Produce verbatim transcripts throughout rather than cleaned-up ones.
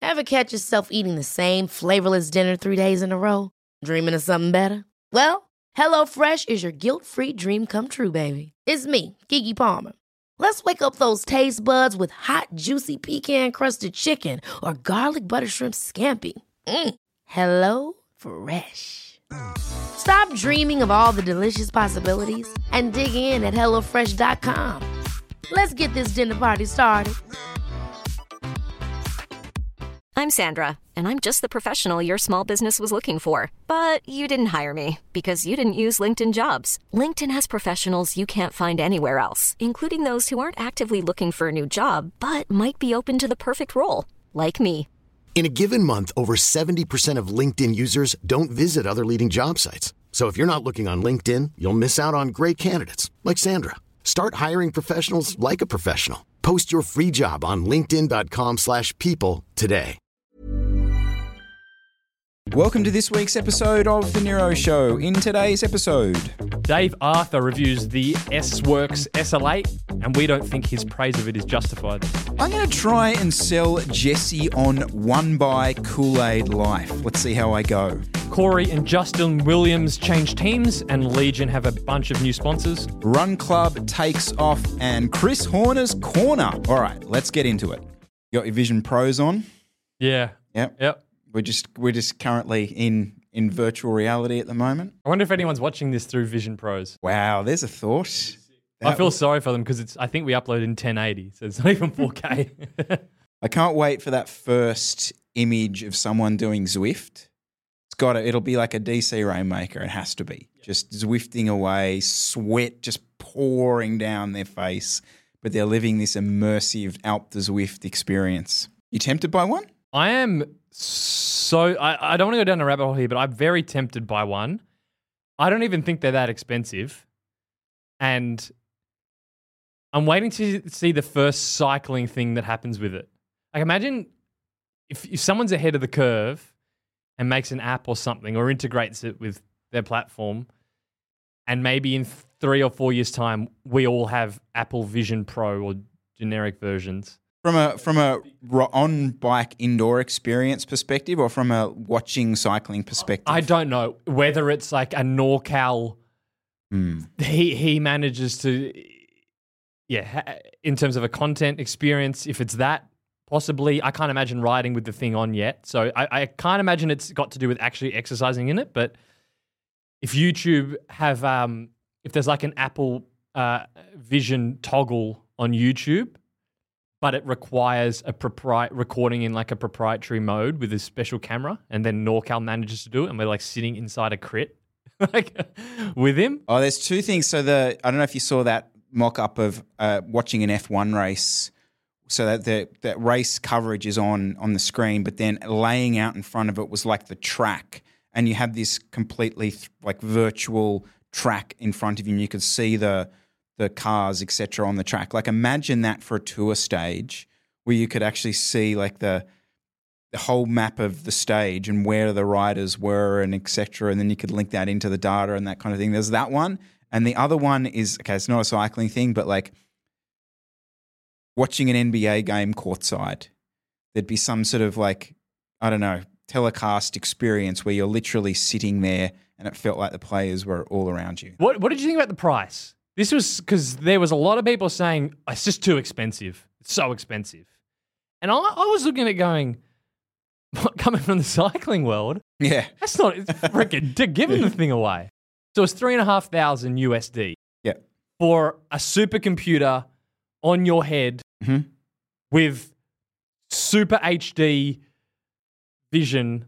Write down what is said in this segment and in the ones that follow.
Ever catch yourself eating the same flavorless dinner three days in a row? Dreaming of something better? Well, HelloFresh is your guilt-free dream come true, baby. It's me, Keke Palmer. Let's wake up those taste buds with hot, juicy pecan-crusted chicken or garlic butter shrimp scampi. Mm. Hello Fresh. Stop dreaming of all the delicious possibilities and dig in at hello fresh dot com. Let's get this dinner party started. I'm Sandra, and I'm just the professional your small business was looking for. But you didn't hire me because you didn't use LinkedIn Jobs. LinkedIn has professionals you can't find anywhere else, including those who aren't actively looking for a new job, but might be open to the perfect role, like me. In a given month, over seventy percent of LinkedIn users don't visit other leading job sites. So if you're not looking on LinkedIn, you'll miss out on great candidates like Sandra. Start hiring professionals like a professional. Post your free job on linkedin dot com slash people today. Welcome to this week's episode of The Nero Show. In today's episode, Dave Arthur reviews the S-Works S L eight, and we don't think his praise of it is justified. I'm going to try and sell Jesse on One by Kool-Aid Life. Let's see how I go. Corey and Justin Williams change teams, and Legion have a bunch of new sponsors. Run Club takes off, and Chris Horner's Corner. All right, let's get into it. You got your Vision Pros on? Yeah. Yep. Yep. We're just we're just currently in, in virtual reality at the moment. I wonder if anyone's watching this through Vision Pros. Wow, there's a thought. I feel sorry for them because it's. I think we upload in ten eighty, so it's not even four K. I can't wait for that first image of someone doing Zwift. It's got to, it'll be like a D C Rainmaker. It has to be. Just Zwifting away, sweat just pouring down their face, but they're living this immersive Alp the Zwift experience. You tempted by one? I am so, I, I don't want to go down a rabbit hole here, but I'm very tempted by one. I don't even think they're that expensive. And I'm waiting to see the first cycling thing that happens with it. Like imagine if, if someone's ahead of the curve and makes an app or something or integrates it with their platform, and maybe in three or four years' time, we all have Apple Vision Pro or generic versions. From a from a on-bike indoor experience perspective or from a watching cycling perspective? I don't know. Whether it's like a NorCal, mm. he he manages to, yeah, in terms of a content experience, if it's that, possibly. I can't imagine riding with the thing on yet. So I, I can't imagine it's got to do with actually exercising in it. But if YouTube have, um, if there's like an Apple uh, Vision toggle on YouTube, but it requires a propri- recording in like a proprietary mode with a special camera, and then NorCal manages to do it, and we're like sitting inside a crit like with him. Oh, there's two things. So the I don't know if you saw that mock-up of uh, watching an F one race, so that the that race coverage is on on the screen, but then laying out in front of it was like the track, and you had this completely th- like virtual track in front of you, and you could see the the cars, et cetera, on the track. Like imagine that for a tour stage where you could actually see like the the whole map of the stage and where the riders were and et cetera. And then you could link that into the data and that kind of thing. There's that one. And the other one is, okay, it's not a cycling thing, but like watching an N B A game courtside. There'd be some sort of like, I don't know, telecast experience where you're literally sitting there and it felt like the players were all around you. What What did you think about the price? This was because there was a lot of people saying, it's just too expensive. It's so expensive. And I, I was looking at it going, coming from the cycling world, yeah, that's not, it's freaking to giving the thing away. So it's three and a half thousand U S D yeah. for a supercomputer on your head mm-hmm. with super H D vision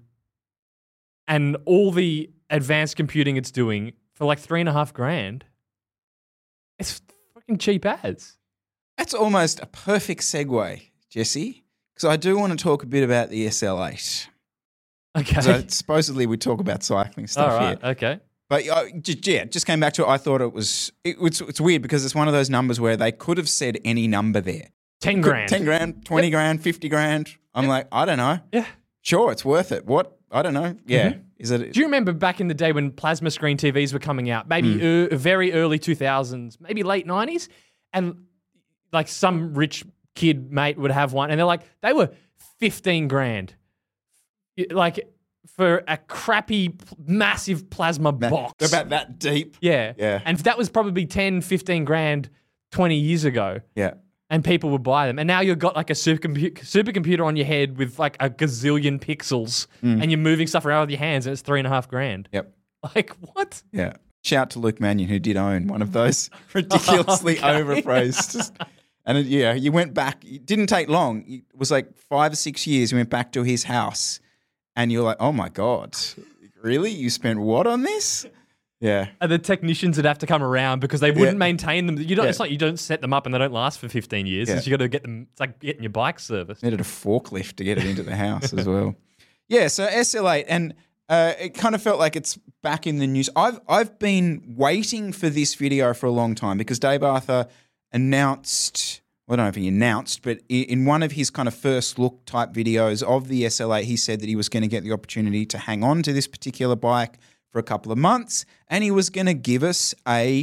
and all the advanced computing it's doing for like three and a half grand. It's fucking cheap as. That's almost a perfect segue, Jesse, because I do want to talk a bit about the S L eight. Okay. So supposedly we talk about cycling stuff All right, here. okay. But uh, just, yeah, just came back to it. I thought it was, it, it's, it's weird because it's one of those numbers where they could have said any number there. ten grand. ten grand, twenty yep. grand, fifty grand. I'm yep. like, I don't know. Yeah. Sure, it's worth it. What? I don't know. Yeah. Mm-hmm. Is it? Do you remember back in the day when plasma screen T Vs were coming out? Maybe mm. uh, very early two thousands, maybe late nineties, and like some rich kid mate would have one, and they're like, they were fifteen grand. Like for a crappy, massive plasma box. They're about that deep. Yeah. Yeah. And that was probably ten, fifteen grand twenty years ago. Yeah. And people would buy them. And now you've got like a supercompu- supercomputer on your head with like a gazillion pixels Mm. and you're moving stuff around with your hands and it's three and a half grand. Yep. Like, what? Yeah. Shout out to Luke Mannion, who did own one of those ridiculously Okay. overpriced. And it, yeah, you went back. It didn't take long. It was like five or six years. You went back to his house and you're like, oh my God, really? You spent what on this? Yeah. And the technicians would have to come around because they wouldn't Yeah. maintain them. You don't. Yeah. It's like you don't set them up and they don't last for fifteen years. Yeah. It's you got to get them. It's like getting your bike serviced. Needed a forklift to get it into the house as well. Yeah, so S L eight, and uh, it kind of felt like it's back in the news. I've I've been waiting for this video for a long time because Dave Arthur announced, well, I don't know if he announced, but i- in one of his kind of first look type videos of the S L eight, he said that he was going to get the opportunity to hang on to this particular bike for a couple of months, and he was going to give us a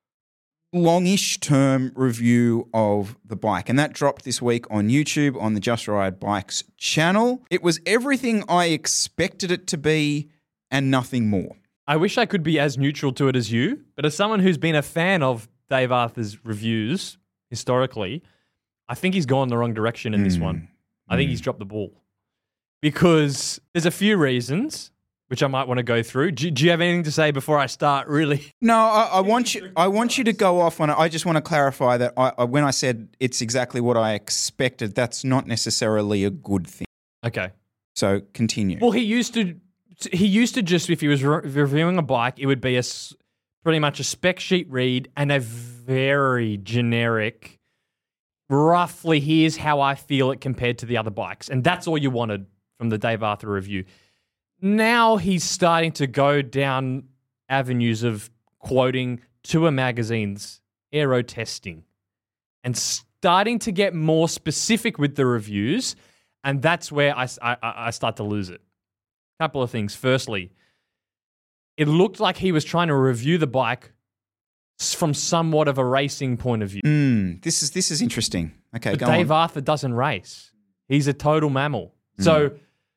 longish term review of the bike. And that dropped this week on YouTube on the Just Ride Bikes channel. It was everything I expected it to be and nothing more. I wish I could be as neutral to it as you, but as someone who's been a fan of Dave Arthur's reviews historically, I think he's gone the wrong direction in this Mm. one. I think he's dropped the ball because there's a few reasons which I might want to go through. Do, do you have anything to say before I start? Really? No, I, I want you. I want you to go off on it. I just want to clarify that I, I, when I said it's exactly what I expected, that's not necessarily a good thing. Okay. So continue. Well, he used to. He used to just, if he was re- reviewing a bike, it would be a s- pretty much a spec sheet read and a very generic, roughly here's how I feel it compared to the other bikes, and that's all you wanted from the Dave Arthur review. Now he's starting to go down avenues of quoting Tour Magazine's aero testing and starting to get more specific with the reviews, and that's where I, I, I start to lose it. Couple of things. Firstly, it looked like he was trying to review the bike s- from somewhat of a racing point of view. Mm, this is this is interesting. Okay, But go Dave on. Arthur doesn't race. He's a total mammal. So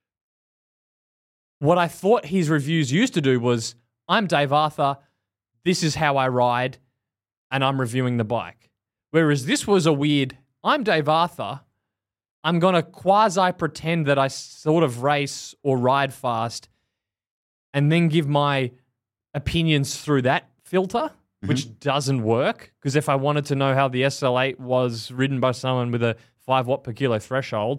what I thought his reviews used to do was, I'm Dave Arthur, this is how I ride, and I'm reviewing the bike. Whereas this was a weird, I'm Dave Arthur, I'm going to quasi-pretend that I sort of race or ride fast and then give my opinions through that filter, which doesn't work. Because if I wanted to know how the S L eight was ridden by someone with a five watt per kilo threshold,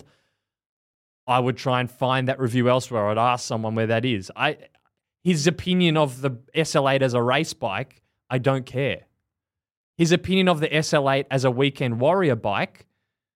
I would try and find that review elsewhere. I'd ask someone where that is. I, his opinion of the S L eight as a race bike, I don't care. His opinion of the S L eight as a weekend warrior bike,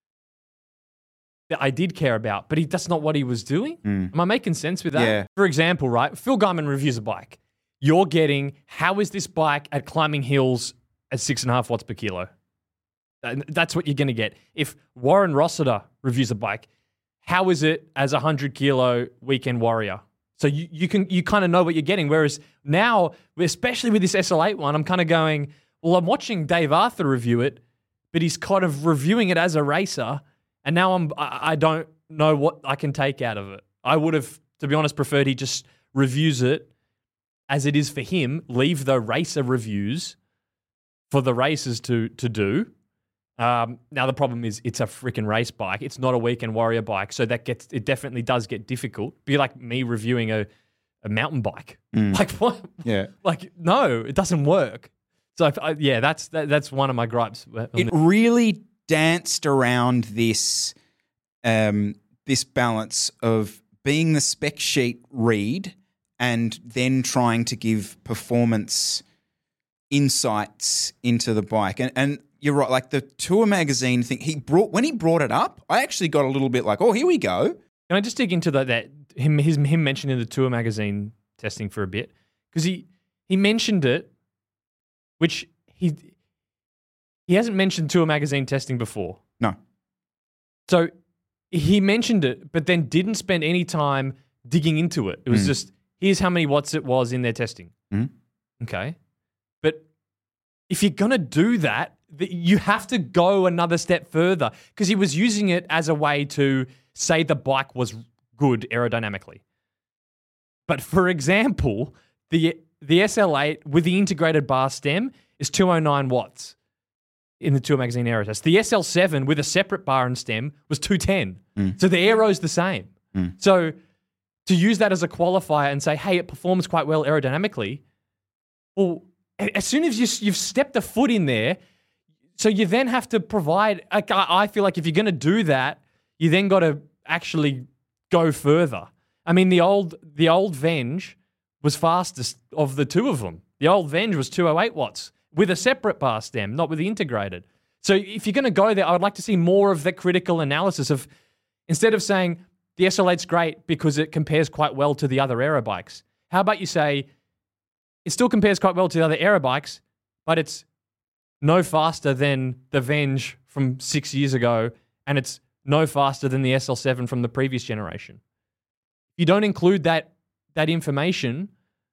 that I did care about, but he, that's not what he was doing. Mm. Am I making sense with that? Yeah. For example, right, Phil Guyman reviews a bike. You're getting, how is this bike at climbing hills at six and a half watts per kilo? And that's what you're going to get. If Warren Rossiter reviews a bike, how is it as a one hundred kilo weekend warrior? So you, you can you kind of know what you're getting. Whereas now, especially with this S L eight one, I'm kind of going, well, I'm watching Dave Arthur review it, but he's kind of reviewing it as a racer. And now I'm, I I don't know what I can take out of it. I would have, to be honest, preferred he just reviews it as it is for him, leave the racer reviews for the racers to to do. Um, now, the problem is it's a freaking race bike. It's not a weekend warrior bike. So that gets, it definitely does get difficult. Be like me reviewing a, a mountain bike. Mm. Like, what? Yeah. Like, no, it doesn't work. So, if I, yeah, that's that, that's one of my gripes. It really danced around this um, this balance of being the spec sheet read and then trying to give performance insights into the bike. And and you're right, like the Tour Magazine thing, he brought when he brought it up, I actually got a little bit like, oh, here we go. Can I just dig into that? That him his, him mentioning the Tour Magazine testing for a bit, because he he mentioned it, which he he hasn't mentioned Tour Magazine testing before. No. So he mentioned it, but then didn't spend any time digging into it. It was Mm. just, here's how many watts it was in their testing. Mm. Okay. But if you're going to do that, th- you have to go another step further, because he was using it as a way to say the bike was good aerodynamically. But for example, the the S L eight with the integrated bar stem is two hundred nine watts in the Tour Magazine Aero Test. The S L seven with a separate bar and stem was two ten. Mm. So the aero's the same. Mm. So to use that as a qualifier and say, hey, it performs quite well aerodynamically, well, as soon as you, you've stepped a foot in there, so you then have to provide, like, I feel like if you're going to do that, you then got to actually go further. I mean, the old the old Venge was fastest of the two of them. The old Venge was two hundred eight watts with a separate bar stem, not with the integrated. So if you're going to go there, I would like to see more of the critical analysis of, instead of saying the S L eight's great because it compares quite well to the other aero bikes, how about you say it still compares quite well to the other aero bikes, but it's no faster than the Venge from six years ago, and it's no faster than the S L seven from the previous generation. If you don't include that that information,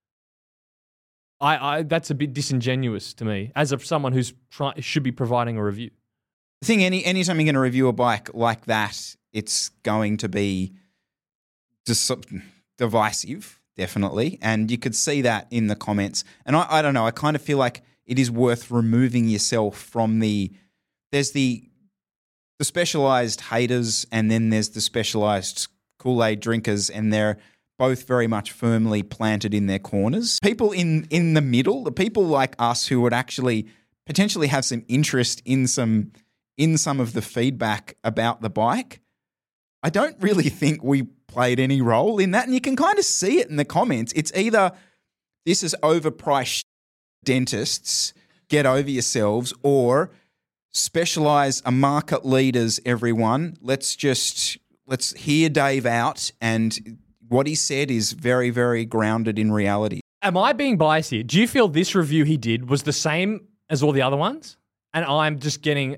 I, I that's a bit disingenuous to me as of someone who's try, should be providing a review. I think any anytime you're going to review a bike like that, it's going to be just divisive, definitely, and you could see that in the comments. And I, I don't know, I kind of feel like it is worth removing yourself from the. There's the the specialized haters, and then there's the specialized Kool-Aid drinkers, and they're both very much firmly planted in their corners. People in, in the middle, the people like us who would actually potentially have some interest in some in some of the feedback about the bike, I don't really think we played any role in that. And you can kind of see it in the comments. It's either this is overpriced dentists, get over yourselves, or specialize are market leaders, everyone. Let's just let's hear Dave out, and what he said is very, very grounded in reality. Am I being biased here? Do you feel this review he did was the same as all the other ones, and I'm just getting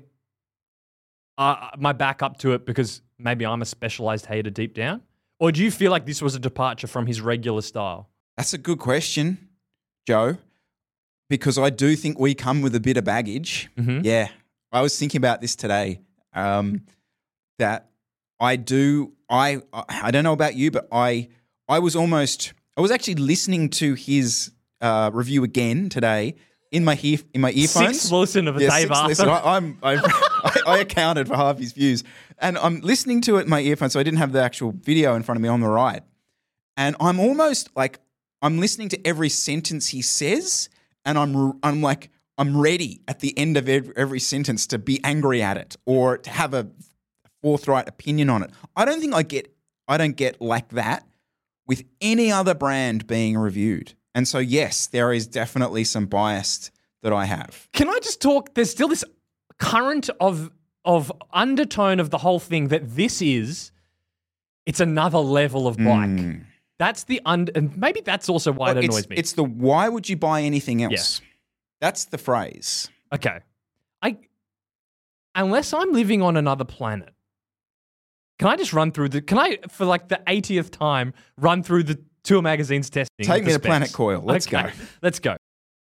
uh, my back up to it because maybe I'm a specialized hater deep down? Or do you feel like this was a departure from his regular style? That's a good question, Joe, because I do think we come with a bit of baggage. Mm-hmm. Yeah. I was thinking about this today, um, that I do, I I don't know about you, but I I was almost, I was actually listening to his uh, review again today in my ear, in my earphones. Six listen of a yeah, Dave Arthur. Listen. I, I'm, I, I accounted for half his views. And I'm listening to it in my earphones, so I didn't have the actual video in front of me on the ride. And I'm almost like, I'm listening to every sentence he says, and I'm I'm like, I'm ready at the end of every, every sentence to be angry at it or to have a forthright opinion on it. I don't think I get, I don't get like that with any other brand being reviewed. And so, yes, there is definitely some bias that I have. Can I just talk? There's still this current of of undertone of the whole thing that this is, it's another level of bike. Mm. That's the under, and maybe that's also why well, it annoys it's, me. It's the why would you buy anything else? Yeah. That's the phrase. Okay. I unless I'm living on another planet, can I just run through the, can I, for like the eightieth time, run through the Tour Magazine's testing? Take me to Planet Coil. Let's okay. go. Let's go.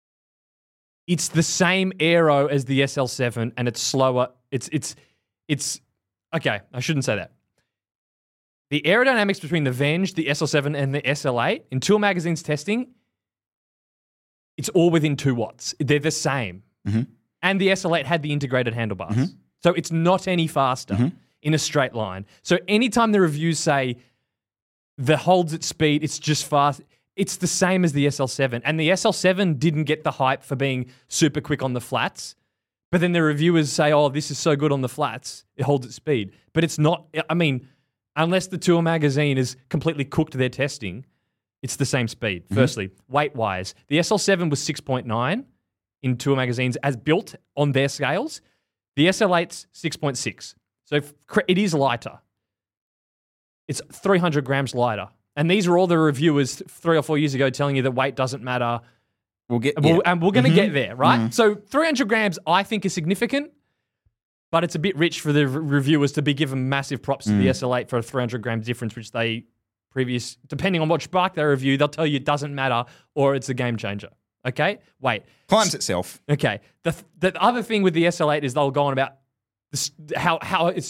It's the same aero as the S L seven, and it's slower. It's, it's, it's, okay, I shouldn't say that. The aerodynamics between the Venge, the S L seven, and the S L eight, in Tour Magazine's testing, it's all within two watts. They're the same. Mm-hmm. And the S L eight had the integrated handlebars. Mm-hmm. So it's not any faster mm-hmm. in a straight line. So anytime the reviews say the holds its speed, it's just fast, it's the same as the S L seven. And the S L seven didn't get the hype for being super quick on the flats. But then the reviewers say, oh, this is so good on the flats, it holds its speed. But it's not, I mean, unless the Tour Magazine has completely cooked their testing, it's the same speed. Mm-hmm. Firstly, weight-wise, the S L seven was six point nine in Tour Magazines as built on their scales. The S L eight's six point six. So it is lighter. It's three hundred grams lighter. And these are all the reviewers three or four years ago telling you that weight doesn't matter. We'll get, we'll, yeah. And we're going to mm-hmm. get there, right? Mm-hmm. So three hundred grams, I think, is significant, but it's a bit rich for the re- reviewers to be given massive props mm. to the S L eight for a three hundred gram difference, which they previous, depending on which bike they review, they'll tell you it doesn't matter or it's a game changer. Okay? Wait. Climbs itself. Okay. The the other thing with the S L eight is they'll go on about this, how how it's just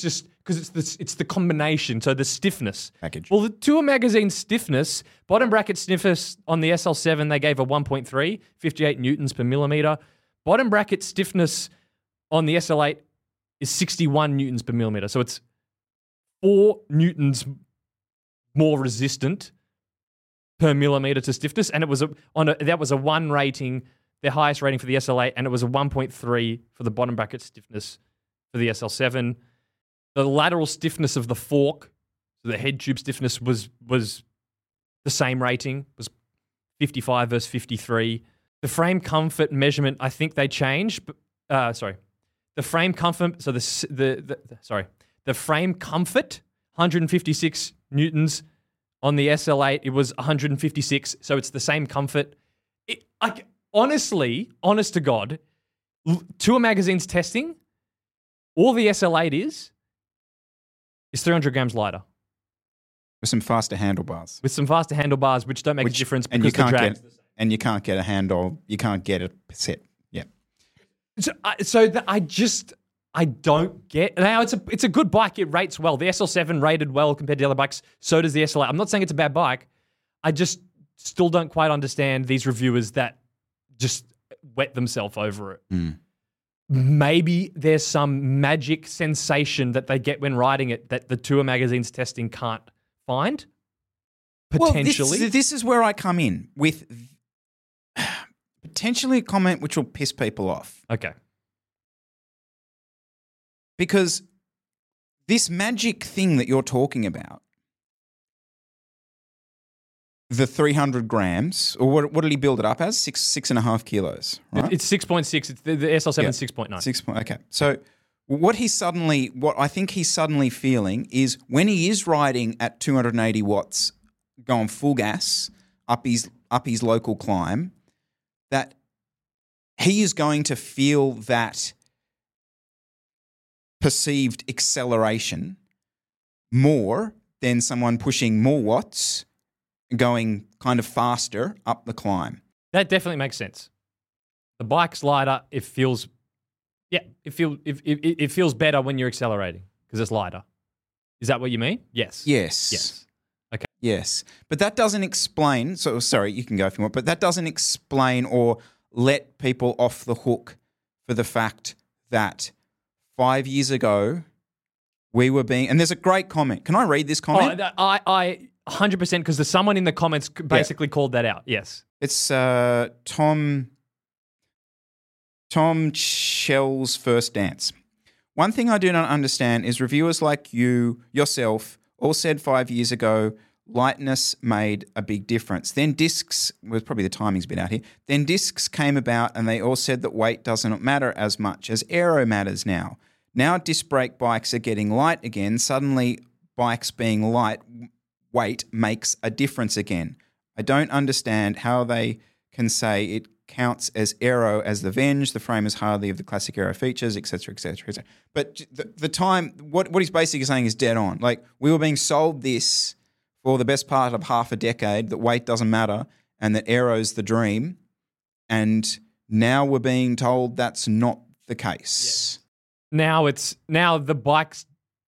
because it's the it's the combination. So the stiffness Package. Well, the Tour Magazine stiffness, bottom bracket stiffness on the S L seven, they gave a one point three, fifty-eight newtons per millimeter. Bottom bracket stiffness on the S L eight is sixty-one newtons per millimeter. So it's four newtons more resistant per millimeter to stiffness, and it was a, on a, that was a one rating, their highest rating for the S L eight, and it was a one point three for the bottom bracket stiffness for the S L seven. The lateral stiffness of the fork, so the head tube stiffness was was the same rating, was fifty-five versus fifty-three. The frame comfort measurement, I think they changed. But, uh, sorry, the frame comfort. So the, the the the sorry, the frame comfort, one hundred fifty-six newtons. On the S L eight, it was one hundred fifty-six, so it's the same comfort. It, I, honestly, honest to God, Tour Magazine's testing, all the S L eight is, is three hundred grams lighter. With some faster handlebars. With some faster handlebars, which don't make Which, a difference and because you can't the drag's get, And you can't get a handle, you can't get a set. Yeah. So, I, so the, I just... I don't get now. It's a it's a good bike. It rates well. The S L seven rated well compared to the other bikes. So does the S L eight. I'm not saying it's a bad bike. I just still don't quite understand these reviewers that just wet themselves over it. Mm. Maybe there's some magic sensation that they get when riding it that the Tour Magazine's testing can't find. Potentially, Well, this, this is where I come in with potentially a comment which will piss people off. Okay. Because this magic thing that you're talking about, the three hundred grams, or what, what did he build it up as? Six, six and a half kilos, right? It's six point six. It's the, the S L seven is Yeah. six point nine. Six point, okay. So what he's suddenly, what I think he's suddenly feeling is when he is riding at two hundred eighty watts, going full gas up his, up his local climb, that he is going to feel that perceived acceleration more than someone pushing more watts, going kind of faster up the climb. That definitely makes sense. The bike's lighter. It feels, yeah, it feel it, it, it feels better when you're accelerating because it's lighter. Is that what you mean? Yes. Yes. Yes. Okay. Yes. But that doesn't explain, so sorry, you can go if you want, but that doesn't explain or let people off the hook for the fact that five years ago we were being, and there's a great comment. Can I read this comment? Oh, I, I, one hundred percent because there's someone in the comments basically yeah. called that out. Yes. It's uh, Tom, Tom Shell's First Dance. One thing I do not understand is reviewers like you, yourself, all said five years ago, lightness made a big difference. Then discs, was probably the timing's a bit out here, then discs came about and they all said that weight doesn't matter as much as aero matters now. Now disc brake bikes are getting light again. Suddenly bikes being light weight makes a difference again. I don't understand how they can say it counts as aero as the Venge, the frame is hardly of the classic aero features, et cetera, et cetera, et cetera. But the, the time, what, what he's basically saying is dead on. Like, we were being sold this for the best part of half a decade, that weight doesn't matter and that aero's the dream, and now we're being told that's not the case. Yes. Now it's, now the bikes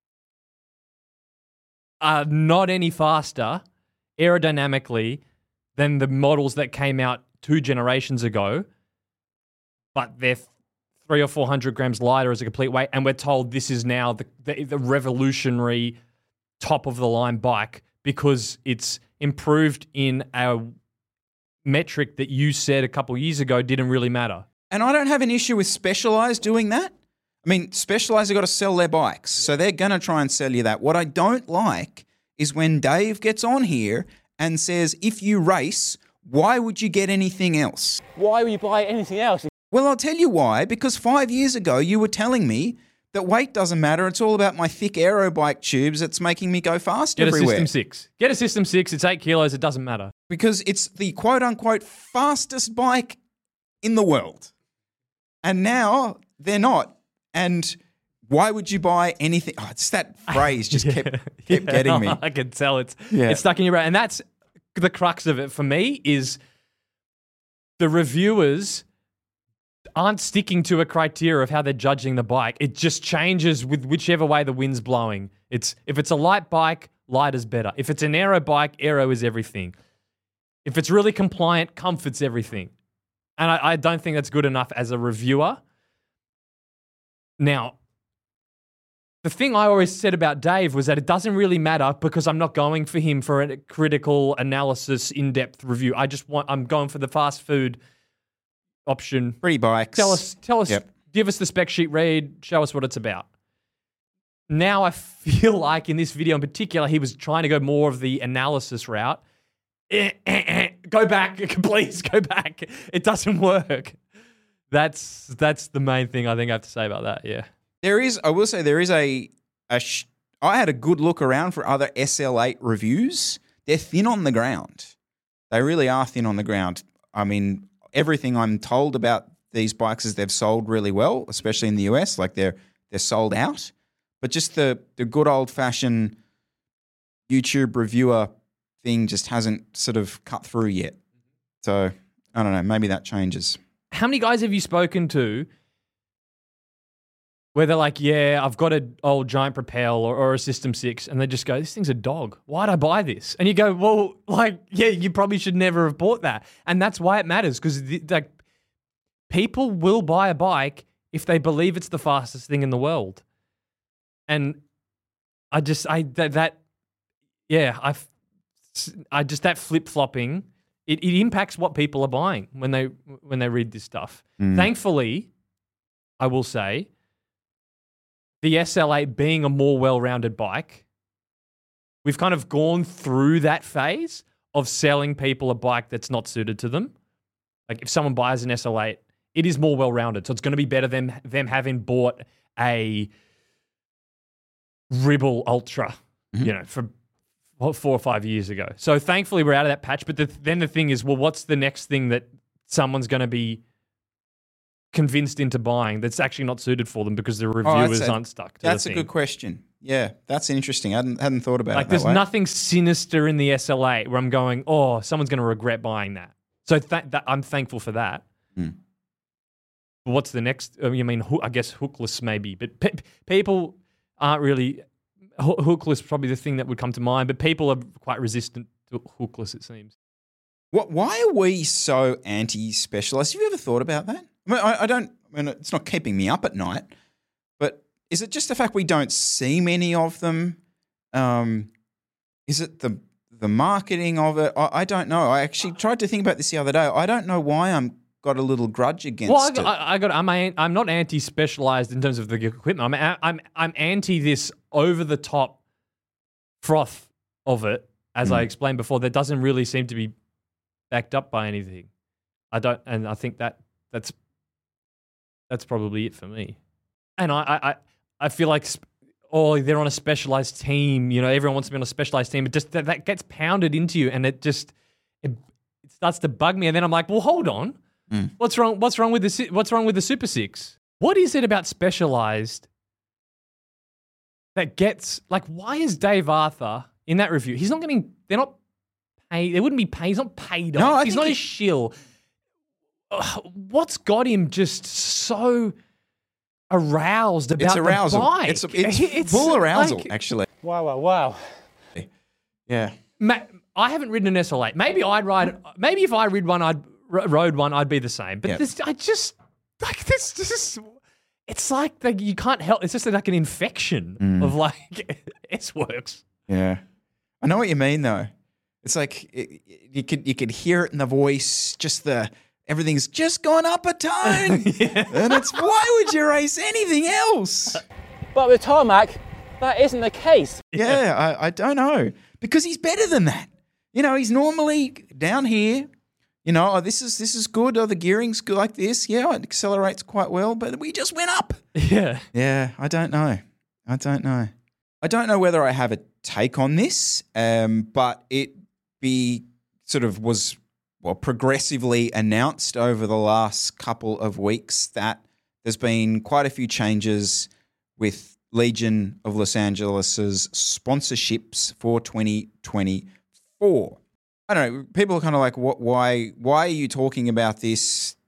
are not any faster aerodynamically than the models that came out two generations ago, but they're three or four hundred grams lighter as a complete weight, and we're told this is now the, the, the revolutionary top of the line bike because it's improved in a metric that you said a couple of years ago didn't really matter. And I don't have an issue with Specialized doing that. I mean, Specialized have got to sell their bikes, so they're going to try and sell you that. What I don't like is when Dave gets on here and says, if you race, why would you get anything else? Why would you buy anything else? Well, I'll tell you why. Because five years ago, you were telling me that weight doesn't matter. It's all about my thick aero bike tubes that's making me go faster Get everywhere. a System six. Get a System six. It's eight kilos. It doesn't matter. Because it's the quote-unquote fastest bike in the world. And now they're not. And why would you buy anything? Oh, it's that phrase just yeah. kept, kept yeah, getting me. I can tell it's Yeah. it's stuck in your brain. And that's the crux of it for me is the reviewers aren't sticking to a criteria of how they're judging the bike. It just changes with whichever way the wind's blowing. It's if it's a light bike, light is better. If it's an aero bike, aero is everything. If it's really compliant, comfort's everything. And I, I don't think that's good enough as a reviewer. Now, the thing I always said about Dave was that it doesn't really matter because I'm not going for him for a critical analysis, in-depth review. I just want, I'm going for the fast food option. Free bikes. Tell us, tell us, Yep. give us the spec sheet, read, show us what it's about. Now I feel like in this video in particular, he was trying to go more of the analysis route. Eh, eh, eh. Go back, please go back. It doesn't work. That's that's the main thing I think I have to say about that. Yeah, There is, I will say, there is a, a sh- I had a good look around for other S L eight reviews. They're thin on the ground. They really are thin on the ground. I mean, everything I'm told about these bikes is they've sold really well, especially in the U S. Like they're they're sold out. But just the the good old fashioned YouTube reviewer thing just hasn't sort of cut through yet. So I don't know. Maybe that changes. how many guys have you spoken to where they're like, yeah, I've got an old Giant Propel or, or a System six, and they just go, this thing's a dog. Why'd I buy this? And you go, well, like, yeah, you probably should never have bought that. And that's why it matters, because like, people will buy a bike if they believe it's the fastest thing in the world. And I just, I, that, that yeah, I, I just, that flip-flopping, it, it impacts what people are buying when they, when they read this stuff. Mm. Thankfully, I will say, the S L eight being a more well-rounded bike, we've kind of gone through that phase of selling people a bike that's not suited to them. Like if someone buys an S L eight, it is more well-rounded. So it's going to be better than them having bought a Ribble Ultra, mm-hmm. you know, for four or five years ago. So thankfully we're out of that patch. But the, then the thing is, well, what's the next thing that someone's going to be convinced into buying that's actually not suited for them because the reviewers oh, aren't stuck to That's the a thing. good question. Yeah, that's interesting. I hadn't, hadn't thought about like it that there's way. nothing sinister in the S L eight where I'm going, oh, someone's going to regret buying that. So th- that, I'm thankful for that. Mm. But what's the next? I mean, ho- I guess hookless maybe, but pe- people aren't really ho- hookless. Probably the thing that would come to mind, but people are quite resistant to hookless. It seems. What? Why are we so anti-specialized? Have you ever thought about that? I mean, I, I don't. I mean, it's not keeping me up at night, but is it just the fact we don't see many of them? Um, is it the the marketing of it? I, I don't know. I actually tried to think about this the other day. I don't know why I'm got a little grudge against well, I it. got, I, I got. I'm a, I'm not anti-specialized in terms of the equipment. I'm I'm I'm anti this over the top froth of it, as mm. I explained before. That doesn't really seem to be backed up by anything. I don't, and I think that that's. That's probably it for me. And I, I, I feel like, oh, they're on a specialized team. You know, everyone wants to be on a specialized team. But just that, that gets pounded into you, and it just it, it starts to bug me. And then I'm like, well, hold on, mm. what's wrong? What's wrong with the What's wrong with the Super Six? What is it about specialized that gets like? Why is Dave Arthur in that review? He's not getting. They're not paid. They wouldn't be paid. He's not paid off. No, I he's think not he, a shill. What's got him just so aroused about it's arousal. the bike? It's, it's, it's full arousal, like, actually. Wow, wow, wow. Yeah. Ma- I haven't ridden an S L eight. Maybe I'd ride. Maybe if I rid one, I'd rode one, I'd be the same. But yep. this, I just like this. This, it's like the, you can't help. It's just like an infection mm. of like S Works. Yeah, I know what you mean though. It's like it, you could you could hear it in the voice, just the. Everything's just gone up a tone. yeah. And it's, why would you race anything else? But with tarmac, that isn't the case. Yeah, I, I don't know. Because he's better than that. You know, he's normally down here. You know, oh, this is this is good. Oh, the gearing's good like this. Yeah, it accelerates quite well. But we just went up. Yeah. Yeah, I don't know. I don't know. I don't know whether I have a take on this, um, but it be sort of was... well, progressively announced over the last couple of weeks that there's been quite a few changes with Legion of Los Angeles's sponsorships for twenty twenty-four. I don't know. People are kind of like, what? Why? Why are you talking about this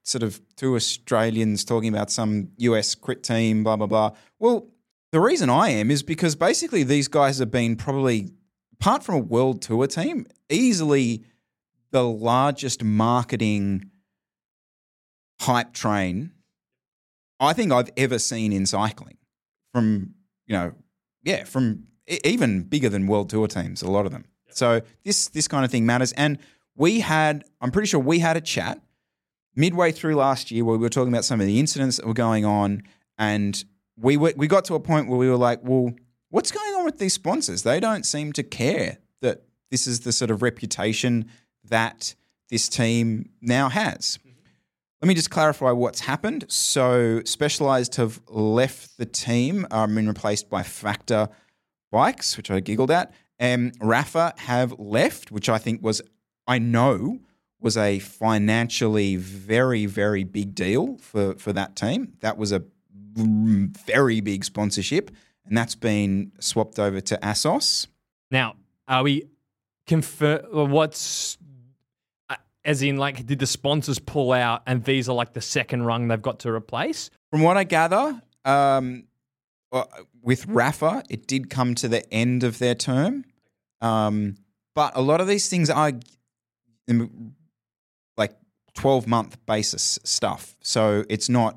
sort of two Australians talking about some U S crit team, blah, blah, blah. Well, the reason I am is because basically these guys have been probably, apart from a world tour team, easily the largest marketing hype train I think I've ever seen in cycling. From, you know, yeah, from even bigger than world tour teams, a lot of them. So this this kind of thing matters. And we had, I'm pretty sure we had a chat midway through last year where we were talking about some of the incidents that were going on, and we were, we got to a point where we were like, well, what's going on with these sponsors? They don't seem to care that this is the sort of reputation that this team now has. Let me just clarify what's happened. So Specialized have left the team, um, been replaced by Factor Bikes, which I giggled at. And Rapha have left, which I think was, I know, was a financially very, very big deal for, for that team. That was a very big sponsorship, and that's been swapped over to Assos. Now, are we confirm what's as in like did the sponsors pull out and these are like the second rung they've got to replace? From what I gather, um, with Rapha, it did come to the end of their term, um, but a lot of these things are like twelve month basis stuff. So it's not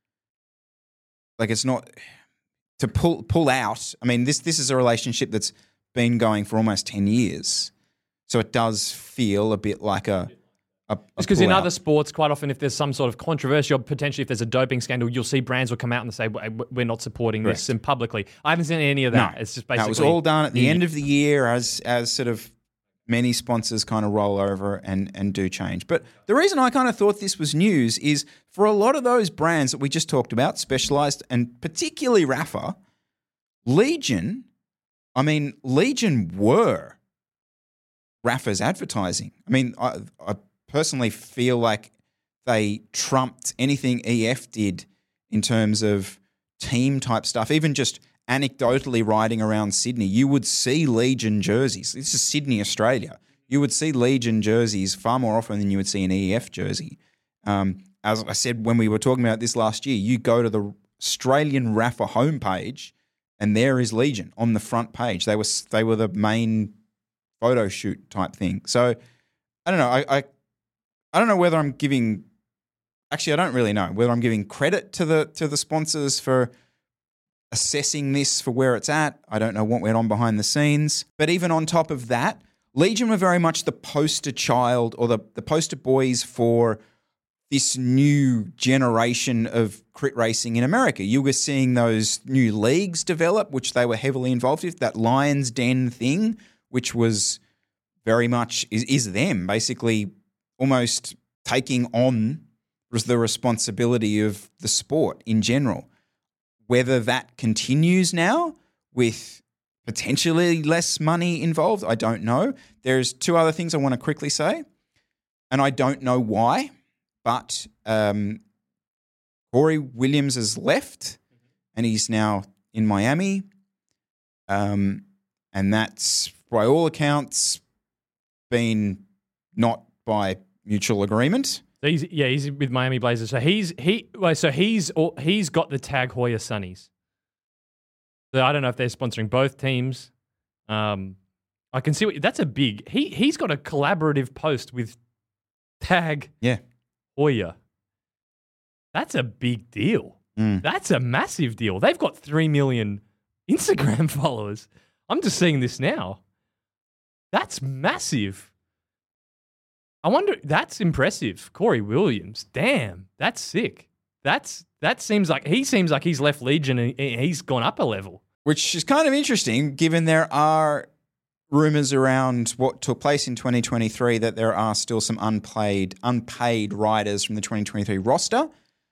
like it's not to pull pull out. I mean, this this is a relationship that's been going for almost ten years. So it does feel a bit like a, a Just because in other sports, quite often if there's some sort of controversy or potentially if there's a doping scandal, you'll see brands will come out and say, we're not supporting Correct. this and publicly. I haven't seen any of that. No. It's just basically... No, it was all done at the end of the year as as sort of many sponsors kind of roll over and, and do change. But the reason I kind of thought this was news is for a lot of those brands that we just talked about, Specialized and particularly Rapha, Legion, I mean, Legion were Rapha's advertising. I mean, I, I personally feel like they trumped anything E F did in terms of team type stuff. Even just anecdotally riding around Sydney, you would see Legion jerseys. This is Sydney, Australia. You would see Legion jerseys far more often than you would see an E F jersey. Um, as I said when we were talking about this last year, you go to the Australian Rapha homepage and there is Legion on the front page. They were they were the main photo shoot type thing. So I don't know. I, I I don't know whether I'm giving. Actually, I don't really know whether I'm giving credit to the to the sponsors for assessing this for where it's at. I don't know what went on behind the scenes. But even on top of that, Legion were very much the poster child or the, the poster boys for this new generation of crit racing in America. You were seeing those new leagues develop, which they were heavily involved with, that Lion's Den thing, which was very much is, is them basically almost taking on the responsibility of the sport in general. Whether that continues now with potentially less money involved, I don't know. There's two other things I want to quickly say, and I don't know why, but um, Corey Williams has left and he's now in Miami, um, and that's by all accounts been not by mutual agreement. So he's, yeah, he's with Miami Blazers. So he's he well, so he's he's got the Tag Heuer Sunnies. So I don't know if they're sponsoring both teams. Um, I can see what that's a big. He he's got a collaborative post with Tag yeah Heuer. That's a big deal. Mm. That's a massive deal. They've got three million Instagram followers. I'm just seeing this now. That's massive. I wonder, that's impressive. Corey Williams, damn, that's sick. That's That seems like, he seems like he's left Legion and he's gone up a level. Which is kind of interesting given there are rumours around what took place in twenty twenty-three that there are still some unpaid, unpaid riders from the twenty twenty-three roster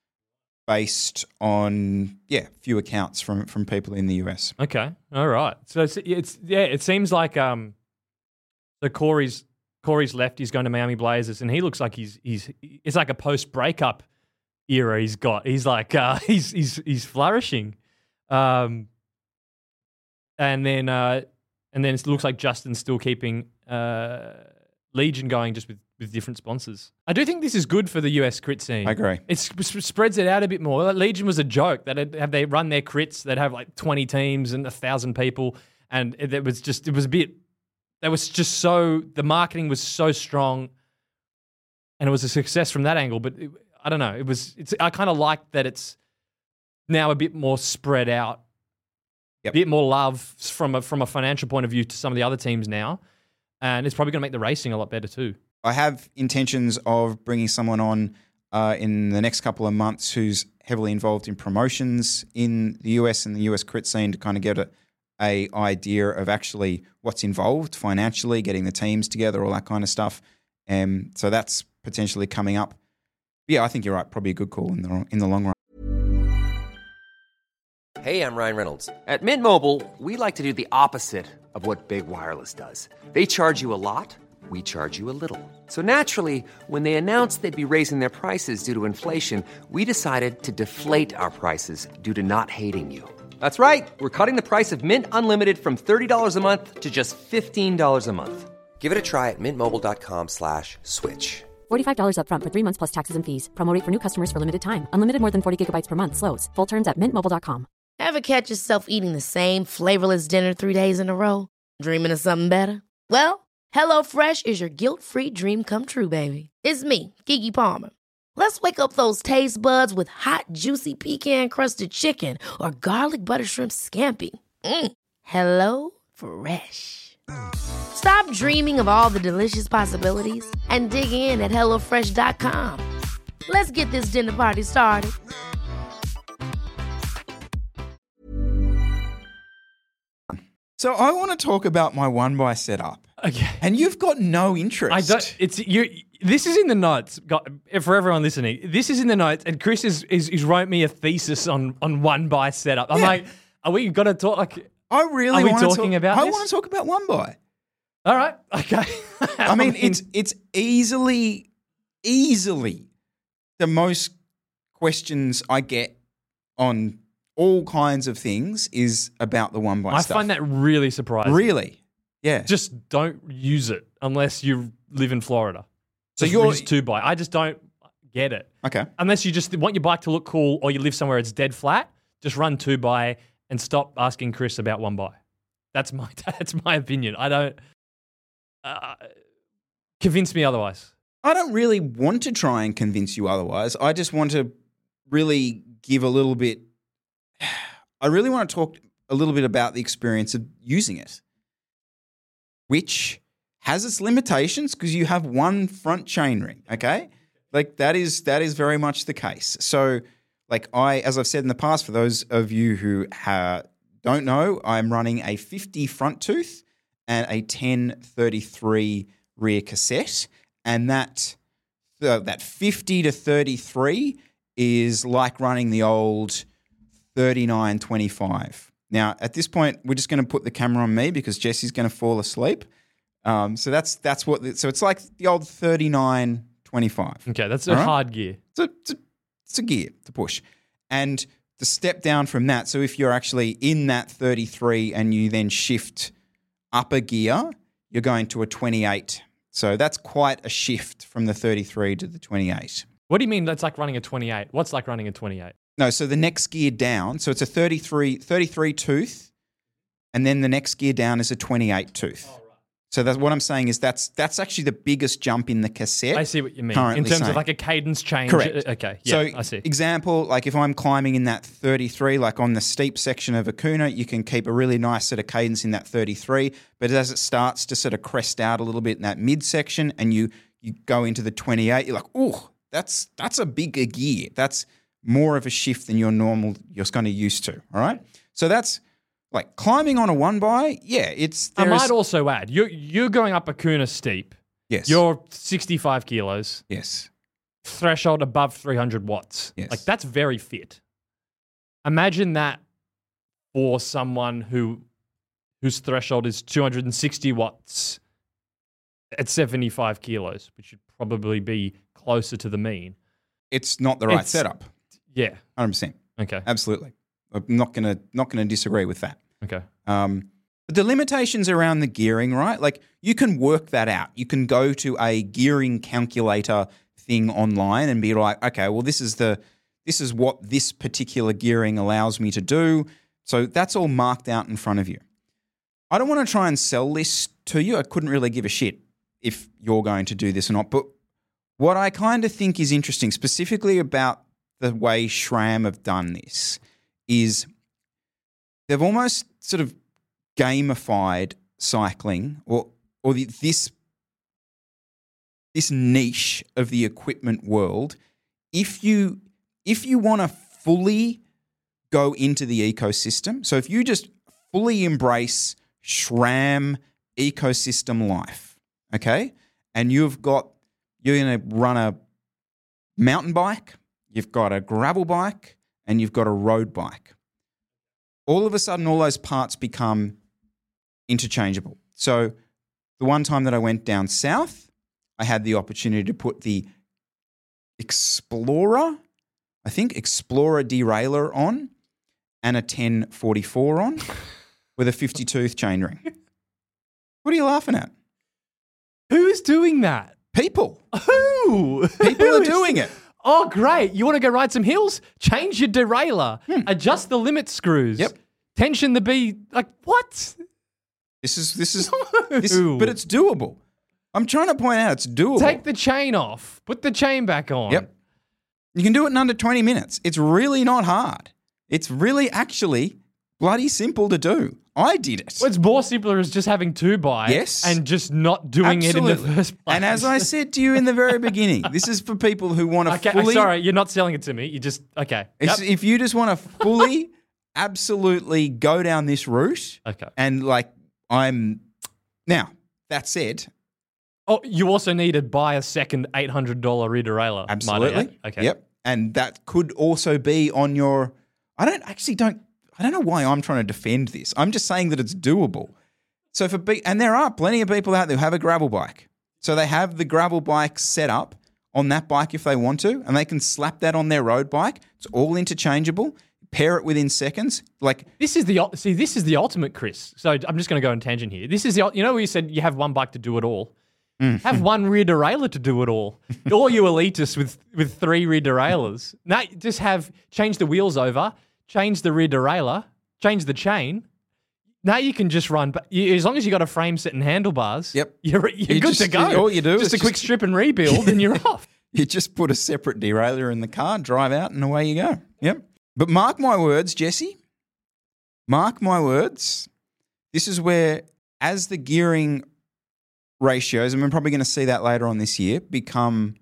based on, yeah, few accounts from, from people in the U S. Okay, all right. So it's, it's yeah, it seems like um, the Corey's, Corey's left, he's going to Miami Blazers, and he looks like he's he's it's like a post breakup era he's got. He's like uh, he's he's he's flourishing, um, and then uh, and then it looks like Justin's still keeping uh, Legion going just with, with different sponsors. I do think this is good for the U S crit scene. I agree. It sp- sp- spreads it out a bit more. Like Legion was a joke. That have they run their crits, they'd have like twenty teams and a thousand people, and it, it was just it was a bit. That was just so the marketing was so strong, and it was a success from that angle. But it, I don't know. It was. It's. I kind of like that it's now a bit more spread out. Yep. A bit more love from a from a financial point of view to some of the other teams now. And it's probably going to make the racing a lot better too. I have intentions of bringing someone on uh, in the next couple of months who's heavily involved in promotions in the U S and the U S crit scene to kind of get a, a idea of actually what's involved financially, getting the teams together, all that kind of stuff. Um, so that's potentially coming up. Yeah, I think you're right. Probably a good call in the in the long run. Hey, I'm Ryan Reynolds. At Mint Mobile, we like to do the opposite of what Big Wireless does. They charge you a lot, we charge you a little. So naturally, when they announced they'd be raising their prices due to inflation, we decided to deflate our prices due to not hating you. That's right. We're cutting the price of Mint Unlimited from thirty dollars a month to just fifteen dollars a month. Give it a try at mintmobile.com slash switch. forty-five dollars up front for three months plus taxes and fees. Promo rate for new customers for limited time. Unlimited more than forty gigabytes per month. Slows full terms at mint mobile dot com. Ever catch yourself eating the same flavorless dinner three days in a row? Dreaming of something better? Well, HelloFresh is your guilt-free dream come true, baby. It's me, Keke Palmer. Let's wake up those taste buds with hot, juicy pecan-crusted chicken or garlic butter shrimp scampi. Mm. Hello Fresh. Stop dreaming of all the delicious possibilities and dig in at hello fresh dot com. Let's get this dinner party started. So I want to talk about my one by setup. Okay. And you've got no interest. I don't. It's you. This is in the notes. Got, for everyone listening, this is in the notes, and Chris is is, is wrote me a thesis on on one by setup. I'm Yeah. like, are we going to talk? Like, I really Are we want to talking talk, about I this? want to talk about one by. all right, okay. I mean, it's it's easily, easily the most questions I get on all kinds of things is about the one by I stuff. find that really surprising. Really? Yeah. Just don't use it unless you live in Florida. So Just you're- use two by. I just don't get it. Okay. Unless you just want your bike to look cool or you live somewhere it's dead flat, just run two by and stop asking Chris about one by. That's my that's my opinion. I don't uh, convince me otherwise. I don't really want to try and convince you otherwise. I just want to really give a little bit. I really want to talk a little bit about the experience of using it, which has its limitations because you have one front chainring, okay? Like that is that is very much the case. So like I, as I've said in the past, for those of you who ha- don't know, I'm running a fifty front tooth and a ten thirty-three rear cassette, and that uh, that fifty to thirty-three is like running the old thirty-nine twenty-five. Now, at this point, we're just going to put the camera on me because Jesse's going to fall asleep. Um, so that's that's what. The, so it's like the old thirty-nine twenty-five. Okay, that's All a right? hard gear. It's a, it's, a, it's a gear to push. And the step down from that, so if you're actually in that thirty-three and you then shift up a gear, you're going to a twenty-eight. So that's quite a shift from the thirty-three to the twenty-eight. What do you mean that's like running a twenty-eight? What's like running a twenty-eight? No, so the next gear down, so it's a thirty-three, thirty-three tooth, and then the next gear down is a twenty-eight tooth. Oh, right. So that's what I'm saying is that's that's actually the biggest jump in the cassette. I see what you mean. currently In terms saying. of like a cadence change. Correct. Okay, yeah, so I see. example, like if I'm climbing in that thirty-three, like on the steep section of Acuna, you can keep a really nice sort of cadence in that thirty-three. But as it starts to sort of crest out a little bit in that midsection and you you go into the twenty-eight, you're like, oh, that's that's a bigger gear. That's more of a shift than your normal, you're kind of used to, all right? So that's like climbing on a one by, yeah, it's... I there's- might also add, you're, you're going up Acuna steep. Yes. You're sixty-five kilos. Yes. Threshold above three hundred watts. Yes. Like that's very fit. Imagine that for someone who whose threshold is two hundred sixty watts at seventy-five kilos, which should probably be closer to the mean. It's not the right It's- setup, Yeah. one hundred percent. Okay. Absolutely. I'm not going to not going to disagree with that. Okay. Um, But the limitations around the gearing, right? Like you can work that out. You can go to a gearing calculator thing online and be like, okay, well, this is the this is what this particular gearing allows me to do. So that's all marked out in front of you. I don't want to try and sell this to you. I couldn't really give a shit if you're going to do this or not. But what I kind of think is interesting, specifically about the way SRAM have done this, is they've almost sort of gamified cycling or or the, this this niche of the equipment world. If you if you want to fully go into the ecosystem, so if you just fully embrace SRAM ecosystem life, okay, and you've got you're going to run a mountain bike, you've got a gravel bike, and you've got a road bike. All of a sudden, all those parts become interchangeable. So the one time that I went down south, I had the opportunity to put the Explorer, I think Explorer derailleur on and a ten forty-four on with a fifty tooth chainring. What are you laughing at? Who's doing that? People. Who? People Who are is- doing it. Oh, great. You want to go ride some hills? Change your derailleur. Adjust the limit screws. Yep. Tension the B. Like, what? This is this is this, No. but it's doable. I'm trying to point out it's doable. Take the chain off. Put the chain back on. Yep. You can do it in under twenty minutes. It's really not hard. It's really actually bloody simple to do. I did it. What's more simpler is just having two bikes Yes. and just not doing it in the Absolutely. first place. And as I said to you in the very beginning, this is for people who want to Okay, fully. sorry, you're not selling it to me. You just, okay. It's- Yep. If you just want to fully, absolutely go down this route, Okay. and like I'm now. That said, Oh, you also need to buy a second eight hundred dollars rear derailleur. might I absolutely, add. Okay. yep, and that could also be on your. I don't actually don't. I don't know why I'm trying to defend this. I'm just saying that it's doable. So for big, and there are plenty of people out there who have a gravel bike. So they have the gravel bike set up on that bike if they want to, and they can slap that on their road bike. It's all interchangeable. Pair it within seconds. Like This is the ul- see. This is the ultimate, Chris. So I'm just going to go on tangent here. This is the ul- you know where you said you have one bike to do it all. Mm. Have one rear derailleur to do it all. Or you elitists with with three rear derailleurs. No, just have change the wheels over, change the rear derailleur, change the chain. Now you can just run, but you, as long as you got a frame set and handlebars, Yep. you're you're You good just- to go. all you do just is a quick just- strip and rebuild, and you're off. you just put a separate derailleur in the car, drive out, and away you go. Yep. But mark my words, Jesse. Mark my words. This is where, as the gearing ratios, and we're probably going to see that later on this year, become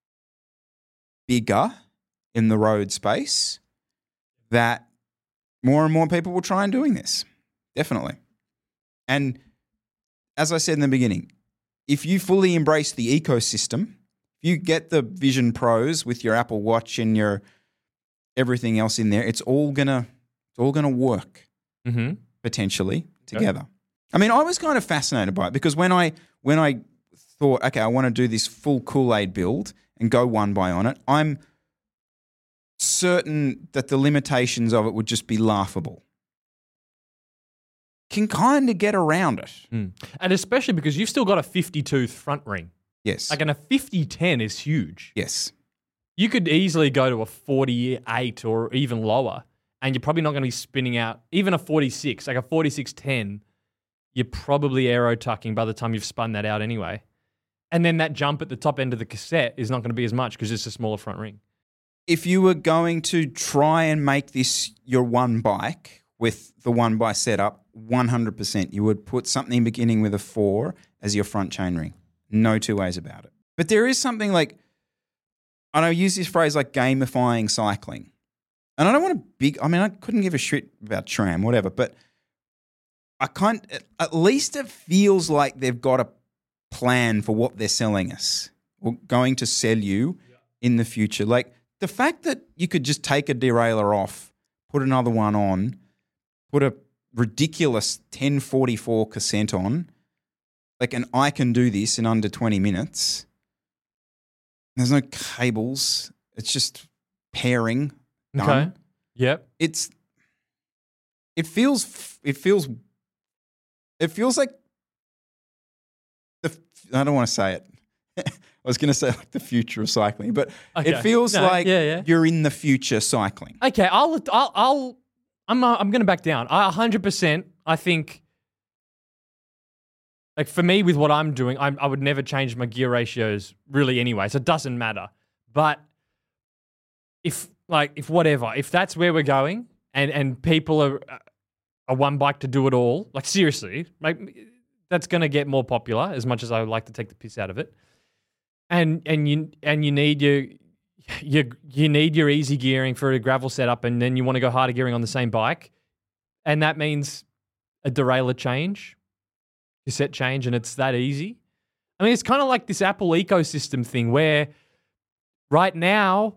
bigger in the road space, that more and more people will try and doing this. Definitely. And as I said in the beginning, if you fully embrace the ecosystem, if you get the Vision Pros with your Apple Watch and your everything else in there, it's all gonna it's all gonna work Mm-hmm. potentially together. I mean, I was kind of fascinated by it because when I when I thought, okay, I want to do this full Kool-Aid build and go one by on it, I'm certain that the limitations of it would just be laughable. Can kind of get around it. Mm. And especially because you've still got a fifty tooth front ring. Yes. Like, and a fifty ten is huge. yes. You could easily go to a forty-eight or even lower, and you're probably not going to be spinning out. Even a forty-six, like a forty-six ten, you're probably aero tucking by the time you've spun that out anyway. And then that jump at the top end of the cassette is not going to be as much because it's a smaller front ring. If you were going to try and make this your one bike with the one by setup, one hundred percent you would put something beginning with a four as your front chainring. No two ways about it. But there is something like, and I use this phrase like gamifying cycling. And I don't want to big, I mean, I couldn't give a shit about SRAM, whatever, but I can't, at least it feels like they've got a plan for what they're selling us or going to sell you in the future. Like the fact that you could just take a derailleur off, put another one on, put a ridiculous ten forty-four cassette on, like, and I can do this in under twenty minutes. There's no cables. It's just pairing. Done. Okay. Yep. It's, it feels, it feels It feels like the. I don't want to say it. I was going to say like the future of cycling, but Okay. it feels No, like yeah, yeah. you're in the future cycling. Okay, I'll, I'll, I'll I'm, uh, I'm going to back down. I one hundred percent. I think, like for me, with what I'm doing, I'm, I would never change my gear ratios really anyway, so it doesn't matter. But if, like, if whatever, if that's where we're going, and and people are a one bike to do it all, like seriously, like that's going to get more popular. As much as I would like to take the piss out of it. And and you and you need your you you need your easy gearing for a gravel setup, and then you want to go harder gearing on the same bike, and that means a derailleur change, cassette change, and it's that easy. I mean, it's kind of like this Apple ecosystem thing where right now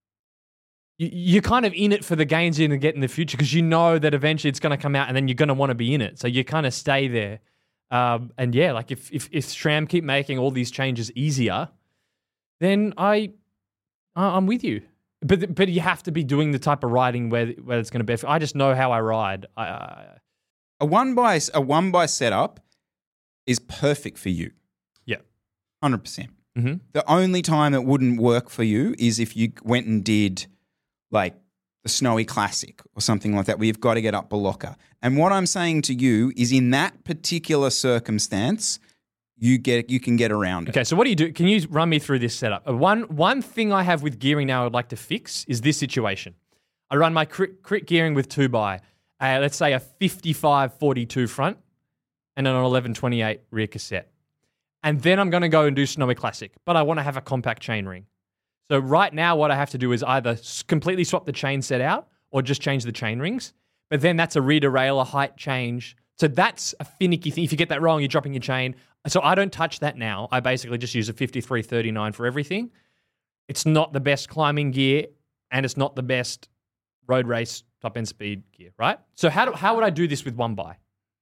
you, you're kind of in it for the gains you're going to get in the future because you know that eventually it's going to come out, and then you're going to want to be in it, so you kind of stay there. Um, and yeah, like if if if SRAM keep making all these changes easier, then I, I'm with you. But but you have to be doing the type of riding where where it's going to benefit. I just know how I ride. I, I, A one by a one by setup is perfect for you. Yeah, hundred percent. Mm-hmm. The only time it wouldn't work for you is if you went and did like the Snowy Classic or something like that, where you've got to get up Bolocka. And what I'm saying to you is, in that particular circumstance, you get you can get around it. Okay, so what do you do? Can you run me through this setup? Uh, One one thing I have with gearing now I'd like to fix is this situation. I run my crit, crit gearing with two by, uh, let's say a fifty-five forty-two front and an eleven twenty-eight rear cassette. And then I'm going to go and do Snowy Classic, but I want to have a compact chain ring. So right now what I have to do is either s- completely swap the chain set out or just change the chain rings. But then that's a rear derailleur height change. So that's a finicky thing. If you get that wrong, you're dropping your chain. So I don't touch that now. I basically just use a fifty-three thirty-nine for everything. It's not the best climbing gear, and it's not the best road race top end speed gear, right? So how do, how would I do this with one by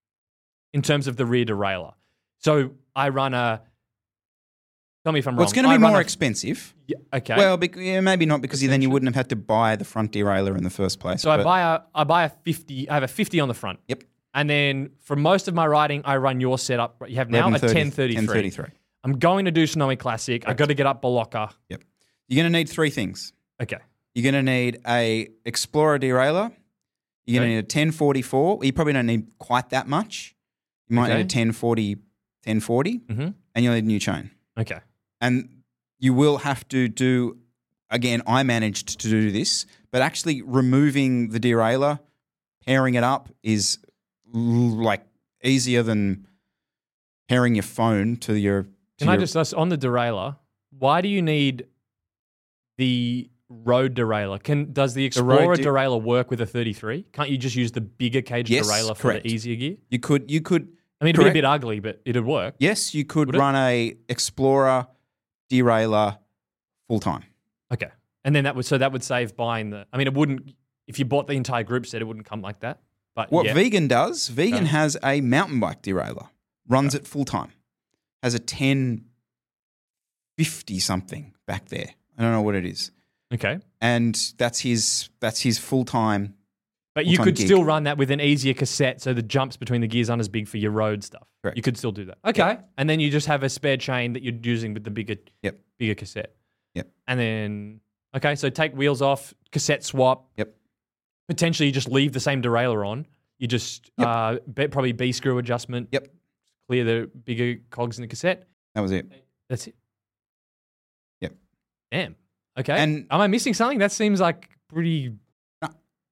in terms of the rear derailleur? So I run a. Tell me if I'm Well, wrong. it's going to I be run more a- expensive. Yeah, okay. Well, bec- yeah, maybe not, because then you wouldn't have had to buy the front derailleur in the first place. so I but- buy a I buy a fifty. I have a fifty on the front. Yep. And then for most of my riding, I run your setup. You have now a ten thirty-three. ten thirty-three. I'm going to do Snowy Classic. I've got to get up Bolocka. Yep. You're going to need three things. Okay. You're going to need a Explorer derailleur. You're going to Okay. need a ten forty-four. You probably don't need quite that much. You might Okay. need a ten forty, ten forty, Mm-hmm. and you'll need a new chain. Okay. And you will have to do, again, I managed to do this, but actually removing the derailleur, pairing it up is l- like easier than pairing your phone to your. To Can I your- just ask on the derailleur? Why do you need the road derailleur? Can does the The road Explorer de- derailleur work with a thirty-three? Can't you just use the bigger cage Yes, derailleur for correct. the easier gear? You could, you could. I mean, it'd correct. be a bit ugly, but it'd work. Yes, you could Would it? run a Explorer derailleur full time. Okay. And then that would so that would save buying the. I mean, it wouldn't if you bought the entire group set, it wouldn't come like that. But What yeah. Vegan does, Vegan Okay. has a mountain bike derailleur, runs it full time, has a ten fifty something back there. I don't know what it is, Okay. and that's his that's his full time. But you full-time could gig. still run that with an easier cassette, so the jumps between the gears aren't as big for your road stuff. Correct. You could still do that. Okay. And then you just have a spare chain that you're using with the bigger Yep. bigger cassette. Yep. And then okay, so take wheels off, cassette swap. Yep. Potentially you just leave the same derailleur on. You just Yep. uh be- probably B screw adjustment. Yep. Clear the bigger cogs in the cassette. That was it. That's it. Yep. Damn. Okay. And- am I missing something? That seems like pretty No.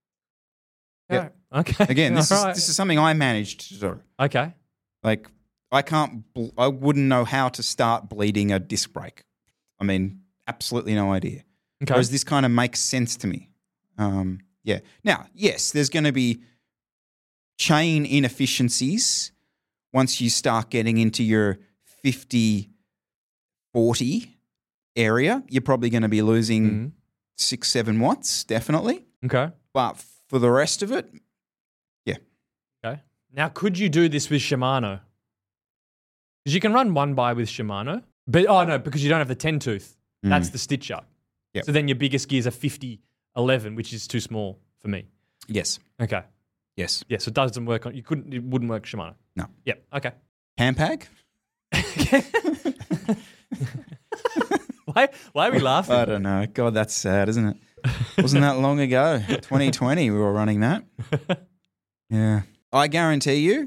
Yep. Okay. Again, this All is right. this is something I managed to do. Okay. Like I can't, bl- I wouldn't know how to start bleeding a disc brake. I mean, absolutely no idea. Okay. Whereas this kind of makes sense to me. Um, yeah. Now, yes, there's going to be chain inefficiencies once you start getting into your fifty forty area. You're probably going to be losing Mhm. six, seven watts, definitely. Okay. But for the rest of it, yeah. Okay. Now, could you do this with Shimano? Because you can run one by with Shimano, but oh no, because you don't have the ten tooth. That's the stitch up. Yep. So then your biggest gears are fifty eleven, which is too small for me. Yes. Okay. Yes. Yeah, so it doesn't work on. You couldn't. It wouldn't work Shimano. No. Yep. Okay. Handbag? why? Why are we laughing? I don't know. God, that's sad, isn't it? Wasn't that long ago? twenty twenty, we were running that. Yeah. I guarantee you,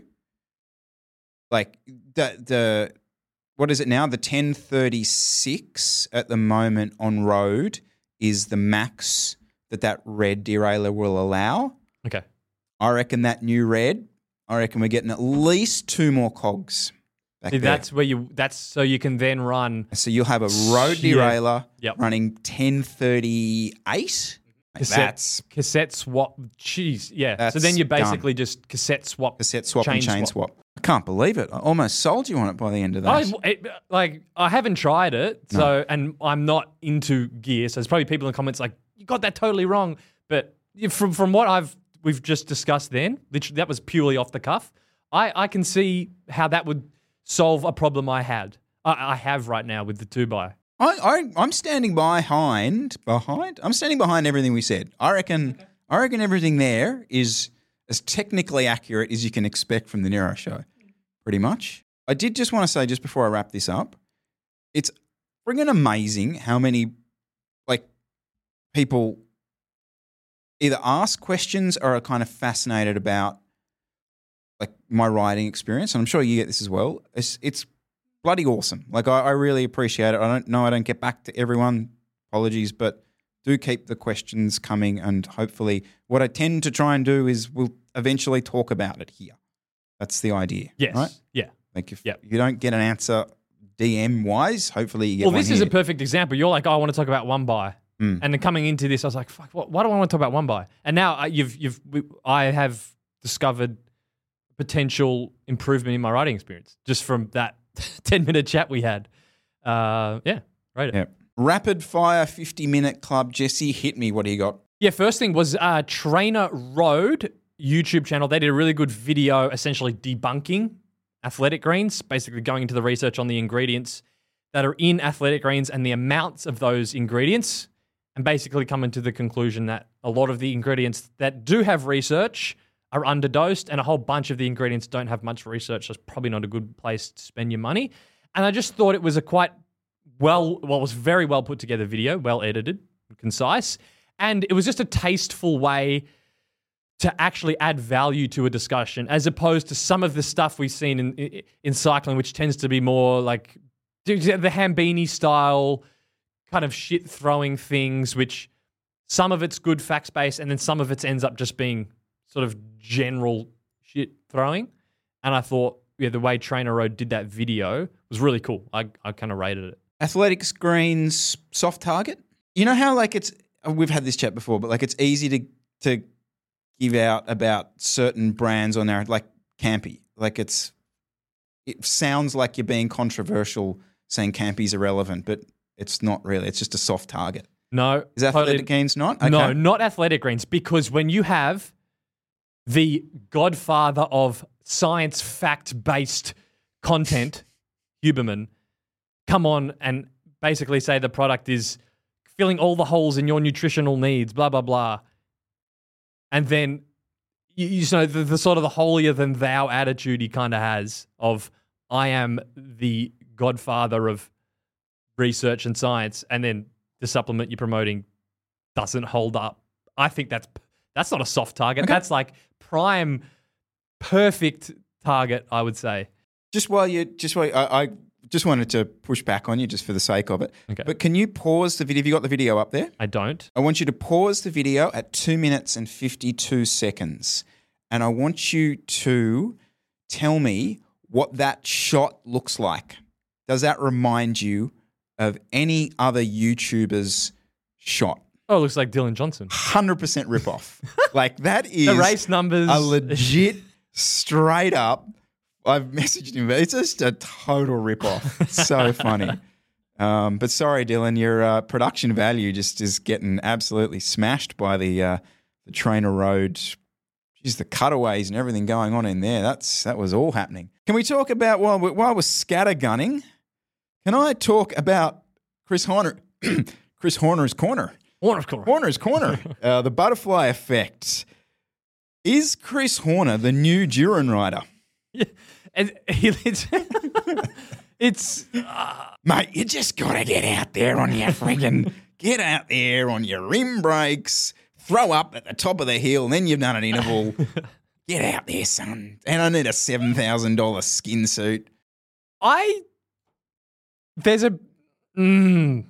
like the the what is it now? The ten thirty-six at the moment on road is the max that that red derailleur will allow. Okay. I reckon that new red, I reckon we're getting at least two more cogs back See, there. that's where you. That's so you can then run So you'll have a road Yeah. derailleur Yep. running ten thirty-eight. Like cassette, that's cassette swap. Jeez, yeah. That's so then you're done. basically just cassette swap, cassette swap and chain swap. I can't believe it. I almost sold you on it by the end of that. I, it, like I haven't tried it, so and I'm not into gear. So there's probably people in the comments like, "You got that totally wrong." But from from what I've we've just discussed, then literally that was purely off the cuff. I I can see how that would solve a problem I had. I, I have right now with the two by. I, I, I'm standing behind, behind. I'm standing behind everything we said. I reckon, okay. I reckon everything there is as technically accurate as you can expect from the Nero show, pretty much. I did just want to say, just before I wrap this up, it's friggin' amazing how many like people either ask questions or are kind of fascinated about like my riding experience, and I'm sure you get this as well. It's it's bloody awesome. Like I, I really appreciate it. I don't know I don't get back to everyone. Apologies, but do keep the questions coming, and hopefully what I tend to try and do is we'll eventually talk about it here. That's the idea. Yes. Right? Yeah. Like if Yep. you don't get an answer D M wise, hopefully you get Well, one this is here. a perfect example. You're like, oh, I want to talk about one by. Mm. And then coming into this, I was like, fuck, what, why do I want to talk about one by? And now uh, you've, you've, we, I have discovered potential improvement in my riding experience just from that ten minute chat we had. Uh, yeah, right. Yeah. Rapid fire fifty minute club. Jesse, hit me. What do you got? Yeah, first thing was uh, Trainer Road YouTube channel. They did a really good video essentially debunking athletic greens, basically going into the research on the ingredients that are in athletic greens and the amounts of those ingredients, and basically coming to the conclusion that a lot of the ingredients that do have research are underdosed, and a whole bunch of the ingredients don't have much research, so it's probably not a good place to spend your money. And I just thought it was a quite well, well, it was very well put together video, well edited, concise, and it was just a tasteful way to actually add value to a discussion, as opposed to some of the stuff we've seen in in, in cycling, which tends to be more like the Hambini style kind of shit throwing things, which some of it's good facts based, and then some of it ends up just being sort of general shit throwing. And I thought, yeah, the way Trainer Road did that video was really cool. I, I kind of rated it. Athletics greens soft target. You know how like it's we've had this chat before, but like it's easy to to give out about certain brands on there, like Campy. Like it's it sounds like you're being controversial saying Campy's irrelevant, but it's not really. It's just a soft target. No, is athletic totally, greens not? Okay. No, not athletic greens, because when you have the godfather of science fact-based content, Huberman, come on and basically say the product is filling all the holes in your nutritional needs, blah, blah, blah. And then, you, you know, the, the sort of the holier-than-thou attitude he kind of has of, I am the godfather of research and science, and then the supplement you're promoting doesn't hold up. I think that's that's not a soft target. Okay. That's like prime, perfect target, I would say. Just while you, just while I, I just wanted to push back on you, just for the sake of it. Okay. But can you pause the video? Have you got the video up there? I don't. I want you to pause the video at two minutes and fifty-two seconds, and I want you to tell me what that shot looks like. Does that remind you of any other YouTuber's shot? Oh, it looks like Dylan Johnson. one hundred percent ripoff. Like that is The race numbers. a legit, straight up. I've messaged him, but it's just a total ripoff. It's so funny. Um, but sorry, Dylan, your uh, production value just is getting absolutely smashed by the uh, the Trainer Road. Geez, the cutaways and everything going on in there. That's that was all happening. Can we talk about while we're, while we're scattergunning? Can I talk about Chris Horner? Chris Horner's corner. Horner's corner. Horner's corner. uh, the butterfly effect. Is Chris Horner the new Duran rider? Yeah. And he, it's it's uh, Mate, you just got to get out there on your friggin' get out there on your rim brakes, throw up at the top of the hill, and then you've done an interval. Get out there, son. And I need a seven thousand dollars skin suit. I there's a mm,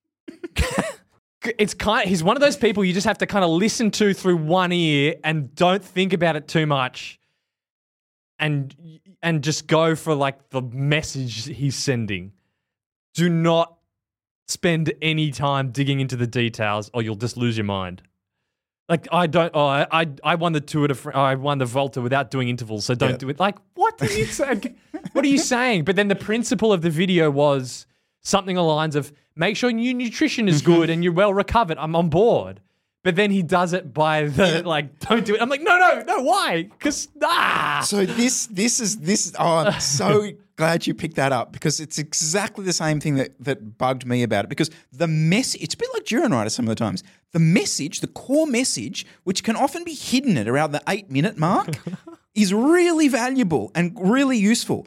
it's kind. He's one of those people you just have to kind of listen to through one ear and don't think about it too much, and and just go for like the message he's sending. Do not spend any time digging into the details, or you'll just lose your mind. Like I don't. Oh, I I, I won the Tour de Fr- I won the Volta without doing intervals, so don't Yeah. do it. Like what are you saying? What are you saying? But then the principle of the video was something along the lines of make sure your nutrition is good and you're well recovered. I'm on board. But then he does it by the like, don't do it. I'm like, no, no, no. Why? Because ah. So this this is this. Oh, I'm so glad you picked that up because it's exactly the same thing that that bugged me about it. Because the message, it's a bit like Duran rider some of the times. The message, the core message, which can often be hidden at around the eight minute mark, is really valuable and really useful.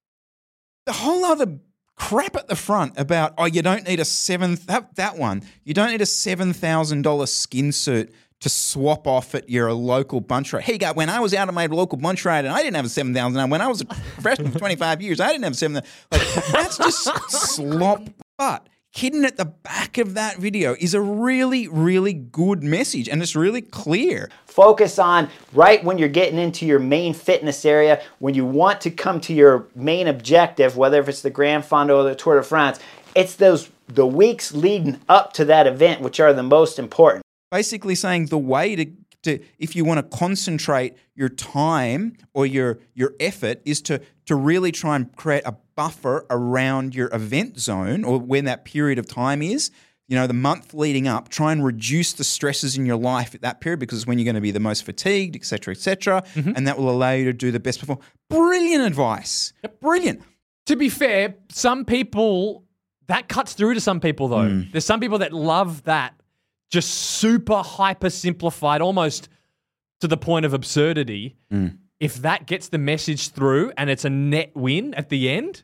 The whole other crap at the front about, oh, you don't need a seven, that, that one, you don't need a seven thousand dollars skin suit to swap off at your local bunch ride. Here you go, when I was out of my local bunch ride and I didn't have a seven thousand dollars, when I was a freshman for twenty-five years, I didn't have seven thousand dollars. Like, that's just slop. But hidden at the back of that video is a really, really good message and it's really clear. Focus on right when you're getting into your main fitness area, when you want to come to your main objective, whether if it's the Grand Fondo or the Tour de France, it's those the weeks leading up to that event which are the most important. Basically saying the way to, to if you want to concentrate your time or your your effort is to to really try and create a buffer around your event zone or when that period of time is. You know, the month leading up, try and reduce the stresses in your life at that period because it's when you're going to be the most fatigued, et cetera, et cetera, mm-hmm. and that will allow you to do the best performance. Brilliant advice. Yep. Brilliant. To be fair, some people, that cuts through to some people though. Mm. There's some people that love that just super hyper simplified, almost to the point of absurdity. Mm. If that gets the message through and it's a net win at the end,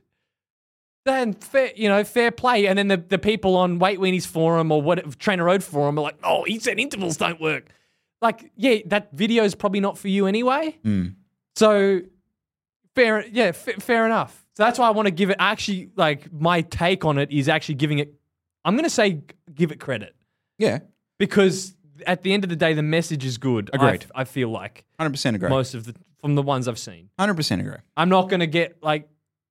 then fair, you know, fair play. And then the, the people on Weight Weenies forum or what Trainer Road forum are like, oh, he said intervals don't work. Like, yeah, that video is probably not for you anyway. Mm. So fair, yeah, f- fair enough. So that's why I want to give it. Actually, like my take on it is actually giving it. I'm going to say give it credit. Yeah, because at the end of the day, the message is good. Agreed. I, I feel like one hundred percent agree. Most of the from the ones I've seen, one hundred percent agree. I'm not going to get like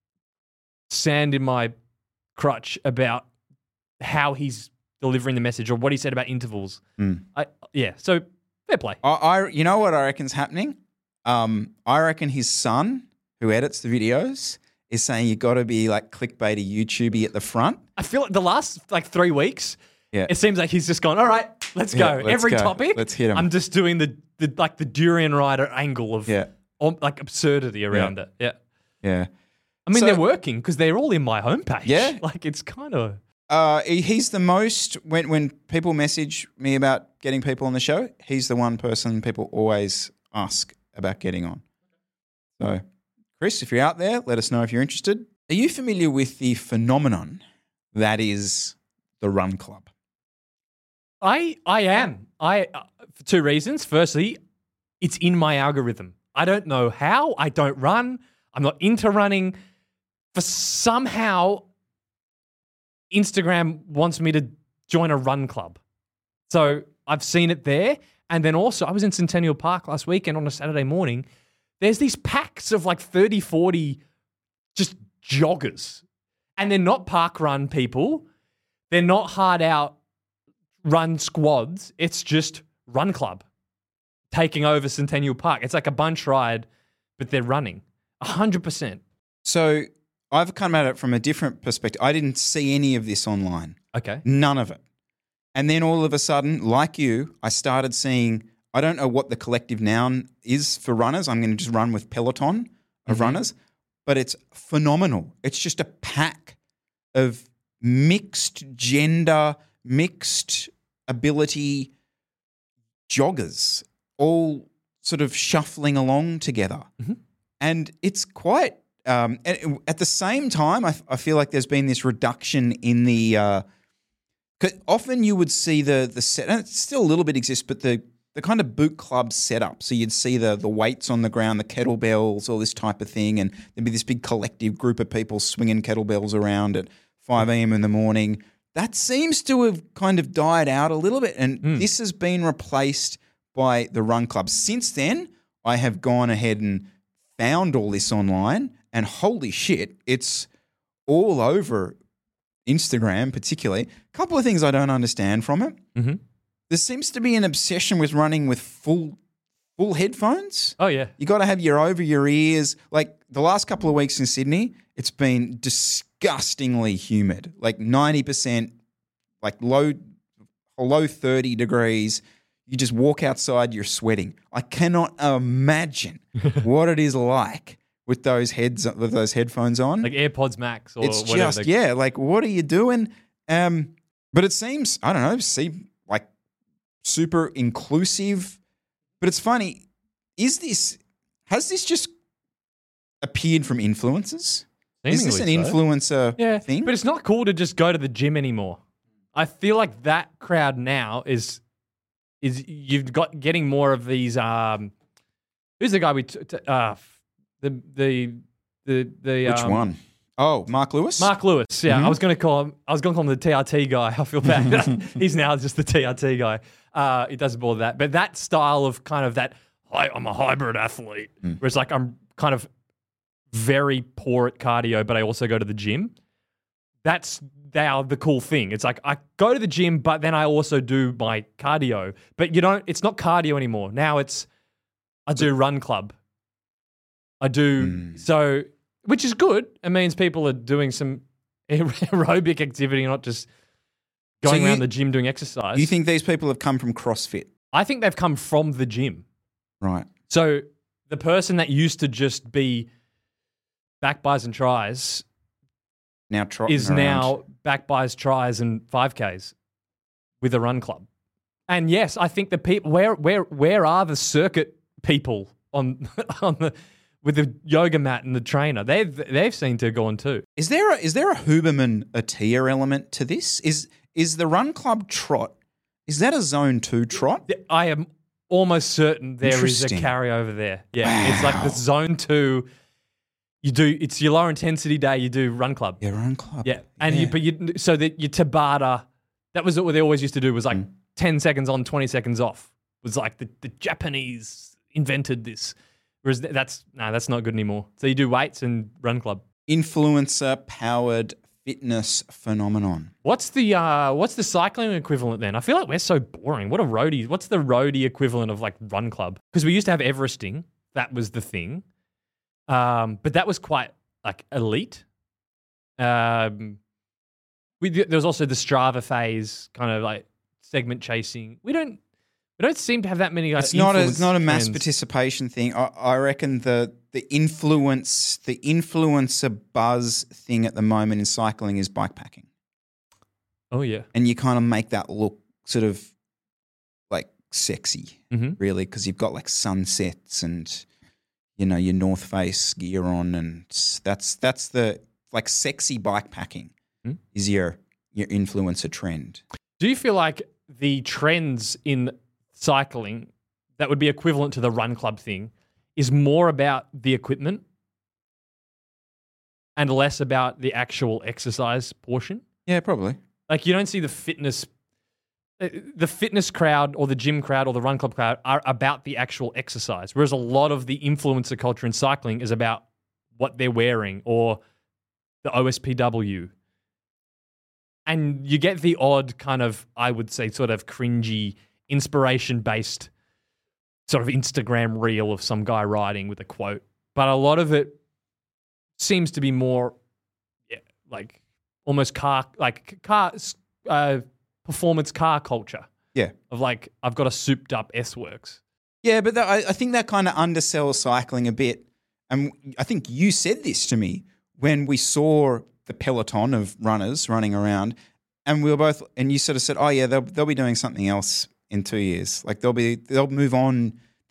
sand in my crutch about how he's delivering the message or what he said about intervals. Mm. I, yeah, so fair play. I, I, you know what I reckon's happening? Um, I reckon his son, who edits the videos, is saying you got to be like clickbaity YouTubey at the front. I feel like the last like three weeks, yeah, it seems like he's just gone, all right, let's yeah, go. let's Every go. topic, let's hit him. I'm just doing the, the like the Durian Rider angle of yeah. um, like absurdity around yeah. it. Yeah. Yeah. I mean, so, they're working because they're all in my homepage. Yeah. Like, it's kind of... Uh, he's the most... When, when people message me about getting people on the show, he's the one person people always ask about getting on. So, Chris, if you're out there, let us know if you're interested. Are you familiar with the phenomenon that is the Run Club? I I am. I uh, for two reasons. Firstly, it's in my algorithm. I don't know how. I don't run. I'm not into running. For somehow, Instagram wants me to join a run club. So I've seen it there. And then also, I was in Centennial Park last weekend on a Saturday morning. There's these packs of like thirty, forty just joggers. And they're not park run people. They're not hard out run squads. It's just run club taking over Centennial Park. It's like a bunch ride, but they're running. one hundred percent. So I've come at it from a different perspective. I didn't see any of this online. Okay. None of it. And then all of a sudden, like you, I started seeing, I don't know what the collective noun is for runners. I'm going to just run with peloton of Mm-hmm. runners. But it's phenomenal. It's just a pack of mixed gender, mixed ability joggers, all sort of shuffling along together. Mm-hmm. And it's quite um, – and at the same time, I, I feel like there's been this reduction in the uh, – 'cause often you would see the the set – and it still a little bit exists, but the, the kind of boot club setup. So you'd see the the weights on the ground, the kettlebells, all this type of thing, and there'd be this big collective group of people swinging kettlebells around at five a.m. in the morning. That seems to have kind of died out a little bit, and Mm. this has been replaced by the run club. Since then, I have gone ahead and found all this online, and holy shit, it's all over Instagram particularly. A couple of things I don't understand from it. Mm-hmm. There seems to be an obsession with running with full full headphones. Oh, yeah. You got to have your over your ears. Like the last couple of weeks in Sydney, it's been disgustingly humid, like ninety percent, like low, low thirty degrees. You just walk outside, you're sweating. I cannot imagine what it is like with those heads, with those headphones on. Like AirPods Max or it's whatever. just, they- yeah, like what are you doing? Um, but it seems, I don't know, seem like super inclusive. But it's funny, is this, has this just appeared from influencers? Is this an Seemingly so. influencer Yeah, thing? but it's not cool to just go to the gym anymore. I feel like that crowd now is is you've got getting more of these. Um, who's the guy we t- t- uh, the the the the Which um, one? Oh, Mark Lewis? Mark Lewis. Yeah, Mhm. I was going to call him. I was going to call him the T R T guy. I feel bad. He's now just the T R T guy. Uh, it doesn't bother that, but that style of kind of that. Hi, I'm a hybrid athlete. Mm. Where it's like I'm kind of very poor at cardio, but I also go to the gym. That's now the cool thing. It's like I go to the gym, but then I also do my cardio. But you don't. It's not cardio anymore. Now it's I do run club. I do Mm. so, which is good. It means people are doing some aerobic activity, not just going So you- around the gym doing exercise. You think these people have come from CrossFit? I think they've come from the gym. Right. So the person that used to just be back buys and tries Now trotting is around. now back buys, tries, and five Ks with a run club. And yes, I think the people where where where are the circuit people on on the with the yoga mat and the trainer? They've they've seen to go on too. Is there a, is there a Huberman Atia element to this? Is is the run club trot? Is that a zone two trot? I am almost certain there is a Interesting. carryover there. Yeah, it's like the zone two. You do it's your lower intensity day. You do run club. Yeah, run club. Yeah, and you but you so that your Tabata. That was what they always used to do. Was like ten seconds on, twenty seconds off. Was like the, the Japanese invented this. Whereas th- that's no, that's not good anymore. So you do weights and run club. Influencer powered fitness phenomenon. What's the uh, what's the cycling equivalent then? I feel like we're so boring. What a roadie. What's the roadie equivalent of like run club? Because we used to have Everesting. That was the thing. Um, but that was quite like elite. Um, we there was also the Strava phase, kind of like segment chasing. We don't we don't seem to have that many. Like, It's not a, it's influence not a mass trends. participation thing. I, I reckon the the influence the influencer buzz thing at the moment in cycling is bikepacking, Oh yeah. and you kind of make that look sort of like sexy, Mhm. really, because you've got like sunsets and you know your North Face gear on, and that's that's the like sexy bikepacking Hmm. is your your influencer trend. Do you feel like the trends in cycling that would be equivalent to the run club thing is more about the equipment and less about the actual exercise portion? Yeah, probably. Like you don't see the fitness, uh, the fitness crowd or the gym crowd or the run club crowd are about the actual exercise, whereas a lot of the influencer culture in cycling is about what they're wearing or the O S P W. And you get the odd kind of, I would say, sort of cringy, inspiration-based sort of Instagram reel of some guy riding with a quote. But a lot of it seems to be more yeah, like almost car, like car, uh, performance car culture Yeah. of like, I've got a souped-up S-Works. Yeah, but that, I, I think that kind of undersells cycling a bit. And I think you said this to me when we saw the peloton of runners running around, and we were both, and you sort of said, "Oh yeah, they'll they'll be doing something else in two years. Like they'll be they'll move on.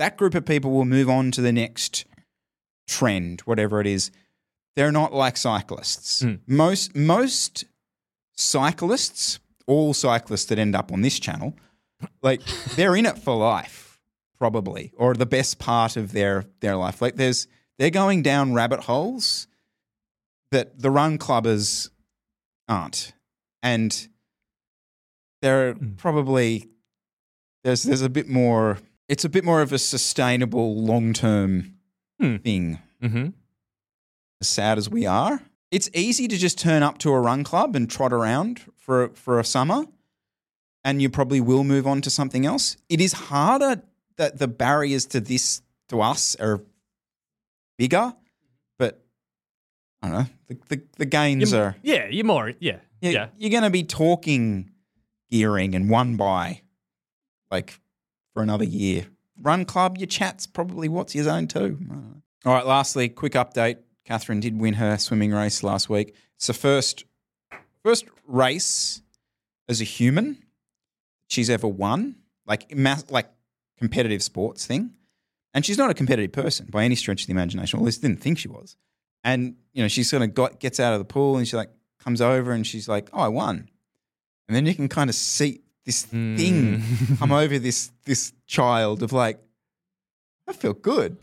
that group of people will move on to the next trend, whatever it is. They're not like cyclists. Mm. Most most cyclists, all cyclists that end up on this channel, like they're in it for life, probably, or the best part of their their life. Like there's they're going down rabbit holes that the run clubbers aren't, and they're Mm. probably there's there's a bit more. It's a bit more of a sustainable, long term Hmm. thing. Mm-hmm. As sad as we are, it's easy to just turn up to a run club and trot around for for a summer, and you probably will move on to something else. It is harder that the barriers to this to us are bigger, but I don't know. The the, the gains You're- are Yeah, you're more. Yeah. yeah, Yeah. you're going to be talking gearing and one by like for another year. Run club, your chat's probably what's your zone too. I don't know. All right, lastly, quick update. Catherine did win her swimming race last week. It's the first first race as a human she's ever won, like mass, like competitive sports thing. And she's not a competitive person by any stretch of the imagination, or at least didn't think she was. And, you know, she sort of got, gets out of the pool and she like comes over and she's like, oh, I won. And then you can kind of see this Mm. thing come over this this child of like, I feel good.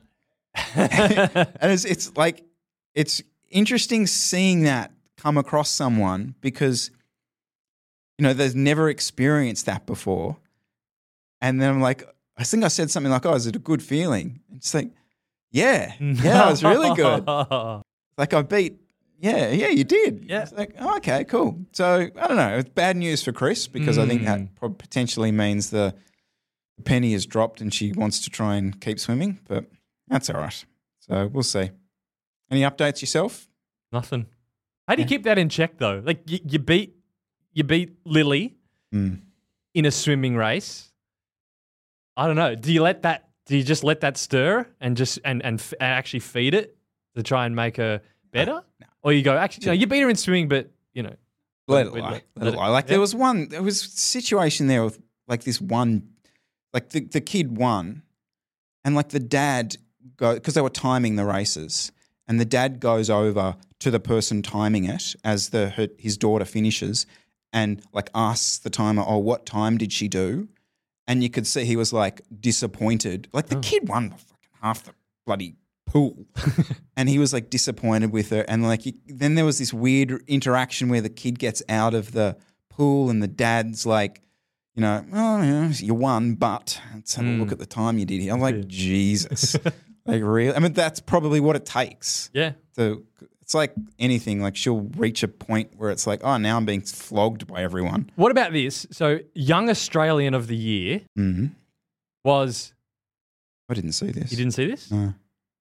And it's it's like, it's interesting seeing that come across someone because, you know, they've never experienced that before. And then I'm like, I think I said something like, oh, is it a good feeling? It's like, yeah, yeah, it was really good. Like I beat, yeah, yeah, you did. Yeah. It's like, oh, okay, cool. So I don't know. It's bad news for Chris because I think Mm. that prob- potentially means the penny has dropped and she wants to try and keep swimming, but that's all right. So we'll see. Any updates yourself? Nothing. How do you keep that in check though? Like you, you beat you beat Lily Mm. in a swimming race. I don't know. Do you let that? Do you just let that stir and just and and, f- and actually feed it to try and make her better? no. Or you go actually, no, you beat her in swimming, but you know, Let it let- lie. let- Let let it it- lie. Like yeah. there was one, there was a situation there with like this one, like the, the kid won and like the dad go, because they were timing the races and the dad goes over to the person timing it as the her, his daughter finishes and like asks the timer, oh, what time did she do? And you could see he was like disappointed. Like the Oh. kid won fucking half the bloody pool. And he was like disappointed with her. And like, he, then there was this weird interaction where the kid gets out of the pool and the dad's like, you know, oh, yeah, you won, but let's have a look Mm. at the time you did here. I'm like, Yeah. Jesus. Like, really? I mean, that's probably what it takes. yeah. To, it's like anything. Like, she'll reach a point where it's like, oh, now I'm being flogged by everyone. What about this? So, Young Australian of the Year Mm-hmm. was. I didn't see this. You didn't see this? No.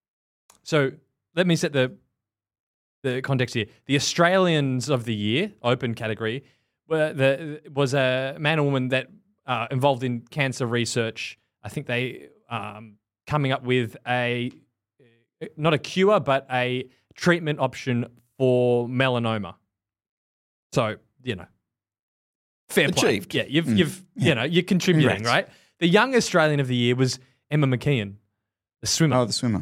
So let me set the the context here. The Australians of the Year, open category, were the, was a man or woman that uh, involved in cancer research. I think they um, coming up with a not a cure, but a treatment option for melanoma. So you know, fair play. Achieved. Yeah, you've Mm. you've Yeah. you know you're contributing, Congrats. right? The Young Australian of the Year was Emma McKeon, the swimmer. Oh, the swimmer.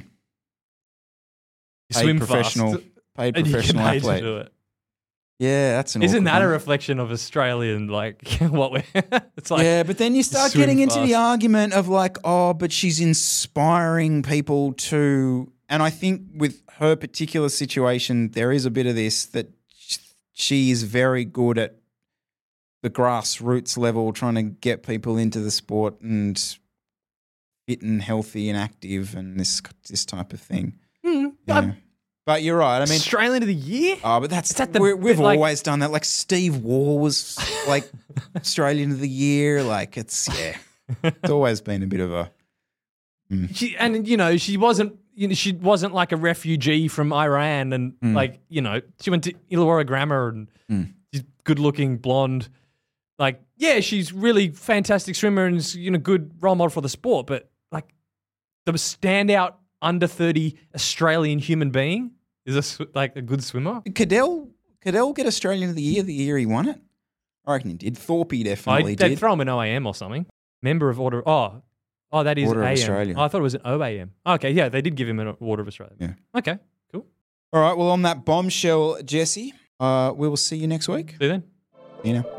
You Paid swim professional, fast, paid and you professional can pay to athlete. do it. Yeah, that's an Isn't awkward that a one. reflection of Australian, like, what we're... it's like... yeah, but then you start swim getting into the fast. argument of like, oh, but she's inspiring people to. And I think with her particular situation, there is a bit of this that sh- she is very good at the grassroots level, trying to get people into the sport and fit and healthy and active and this this type of thing. Mm, Yeah. I'm- But you're right. I mean, Australian of the Year? oh, but that's Is that the we're, we've bit like- always done that. Like Steve Waugh was like Australian of the Year. Like it's yeah, it's always been a bit of a She, and, you know, she wasn't... You know, she wasn't like a refugee from Iran and, Mm. like, you know, she went to Illawarra Grammar and Mm. she's good-looking, blonde. Like, yeah, she's really fantastic swimmer and is, you know, good role model for the sport, but, like, the standout under thirty Australian human being is a, sw- like a good swimmer. Cadell. Cadell get Australian of the Year the year he won it. I reckon he did. Thorpe I, definitely they'd did. throw him an O A M or something. Member of Order. Oh, Oh, that is Order A of M. Australia. Oh, I thought it was an O A M. Okay, yeah, they did give him an Order of Australia. Yeah. Okay, cool. All right. Well, on that bombshell, Jesse, uh, we will see you next week. See you then. See you know.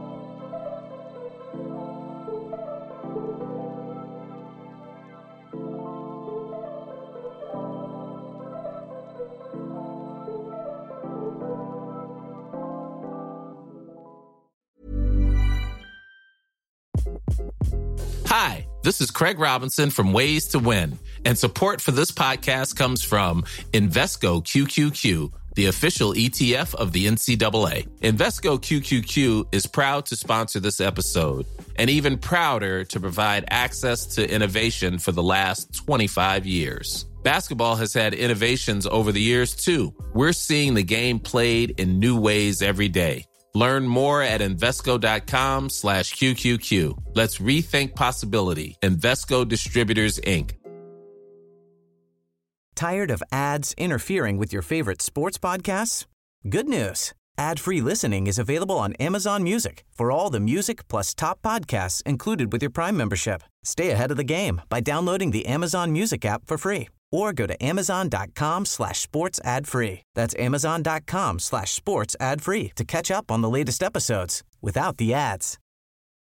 Hi, this is Craig Robinson from Ways to Win, and support for this podcast comes from Invesco Q Q Q, the official E T F of the N C double A. Invesco Q Q Q is proud to sponsor this episode, and even prouder to provide access to innovation for the last twenty-five years. Basketball has had innovations over the years, too. We're seeing the game played in new ways every day. Learn more at Invesco.com slash QQQ. Let's rethink possibility. Invesco Distributors, Incorporated. Tired of ads interfering with your favorite sports podcasts? Good news. Ad-free listening is available on Amazon Music for all the music plus top podcasts included with your Prime membership. Stay ahead of the game by downloading the Amazon Music app for free or go to amazon.com slash sports ad free. That's amazon.com slash sports ad free to catch up on the latest episodes without the ads.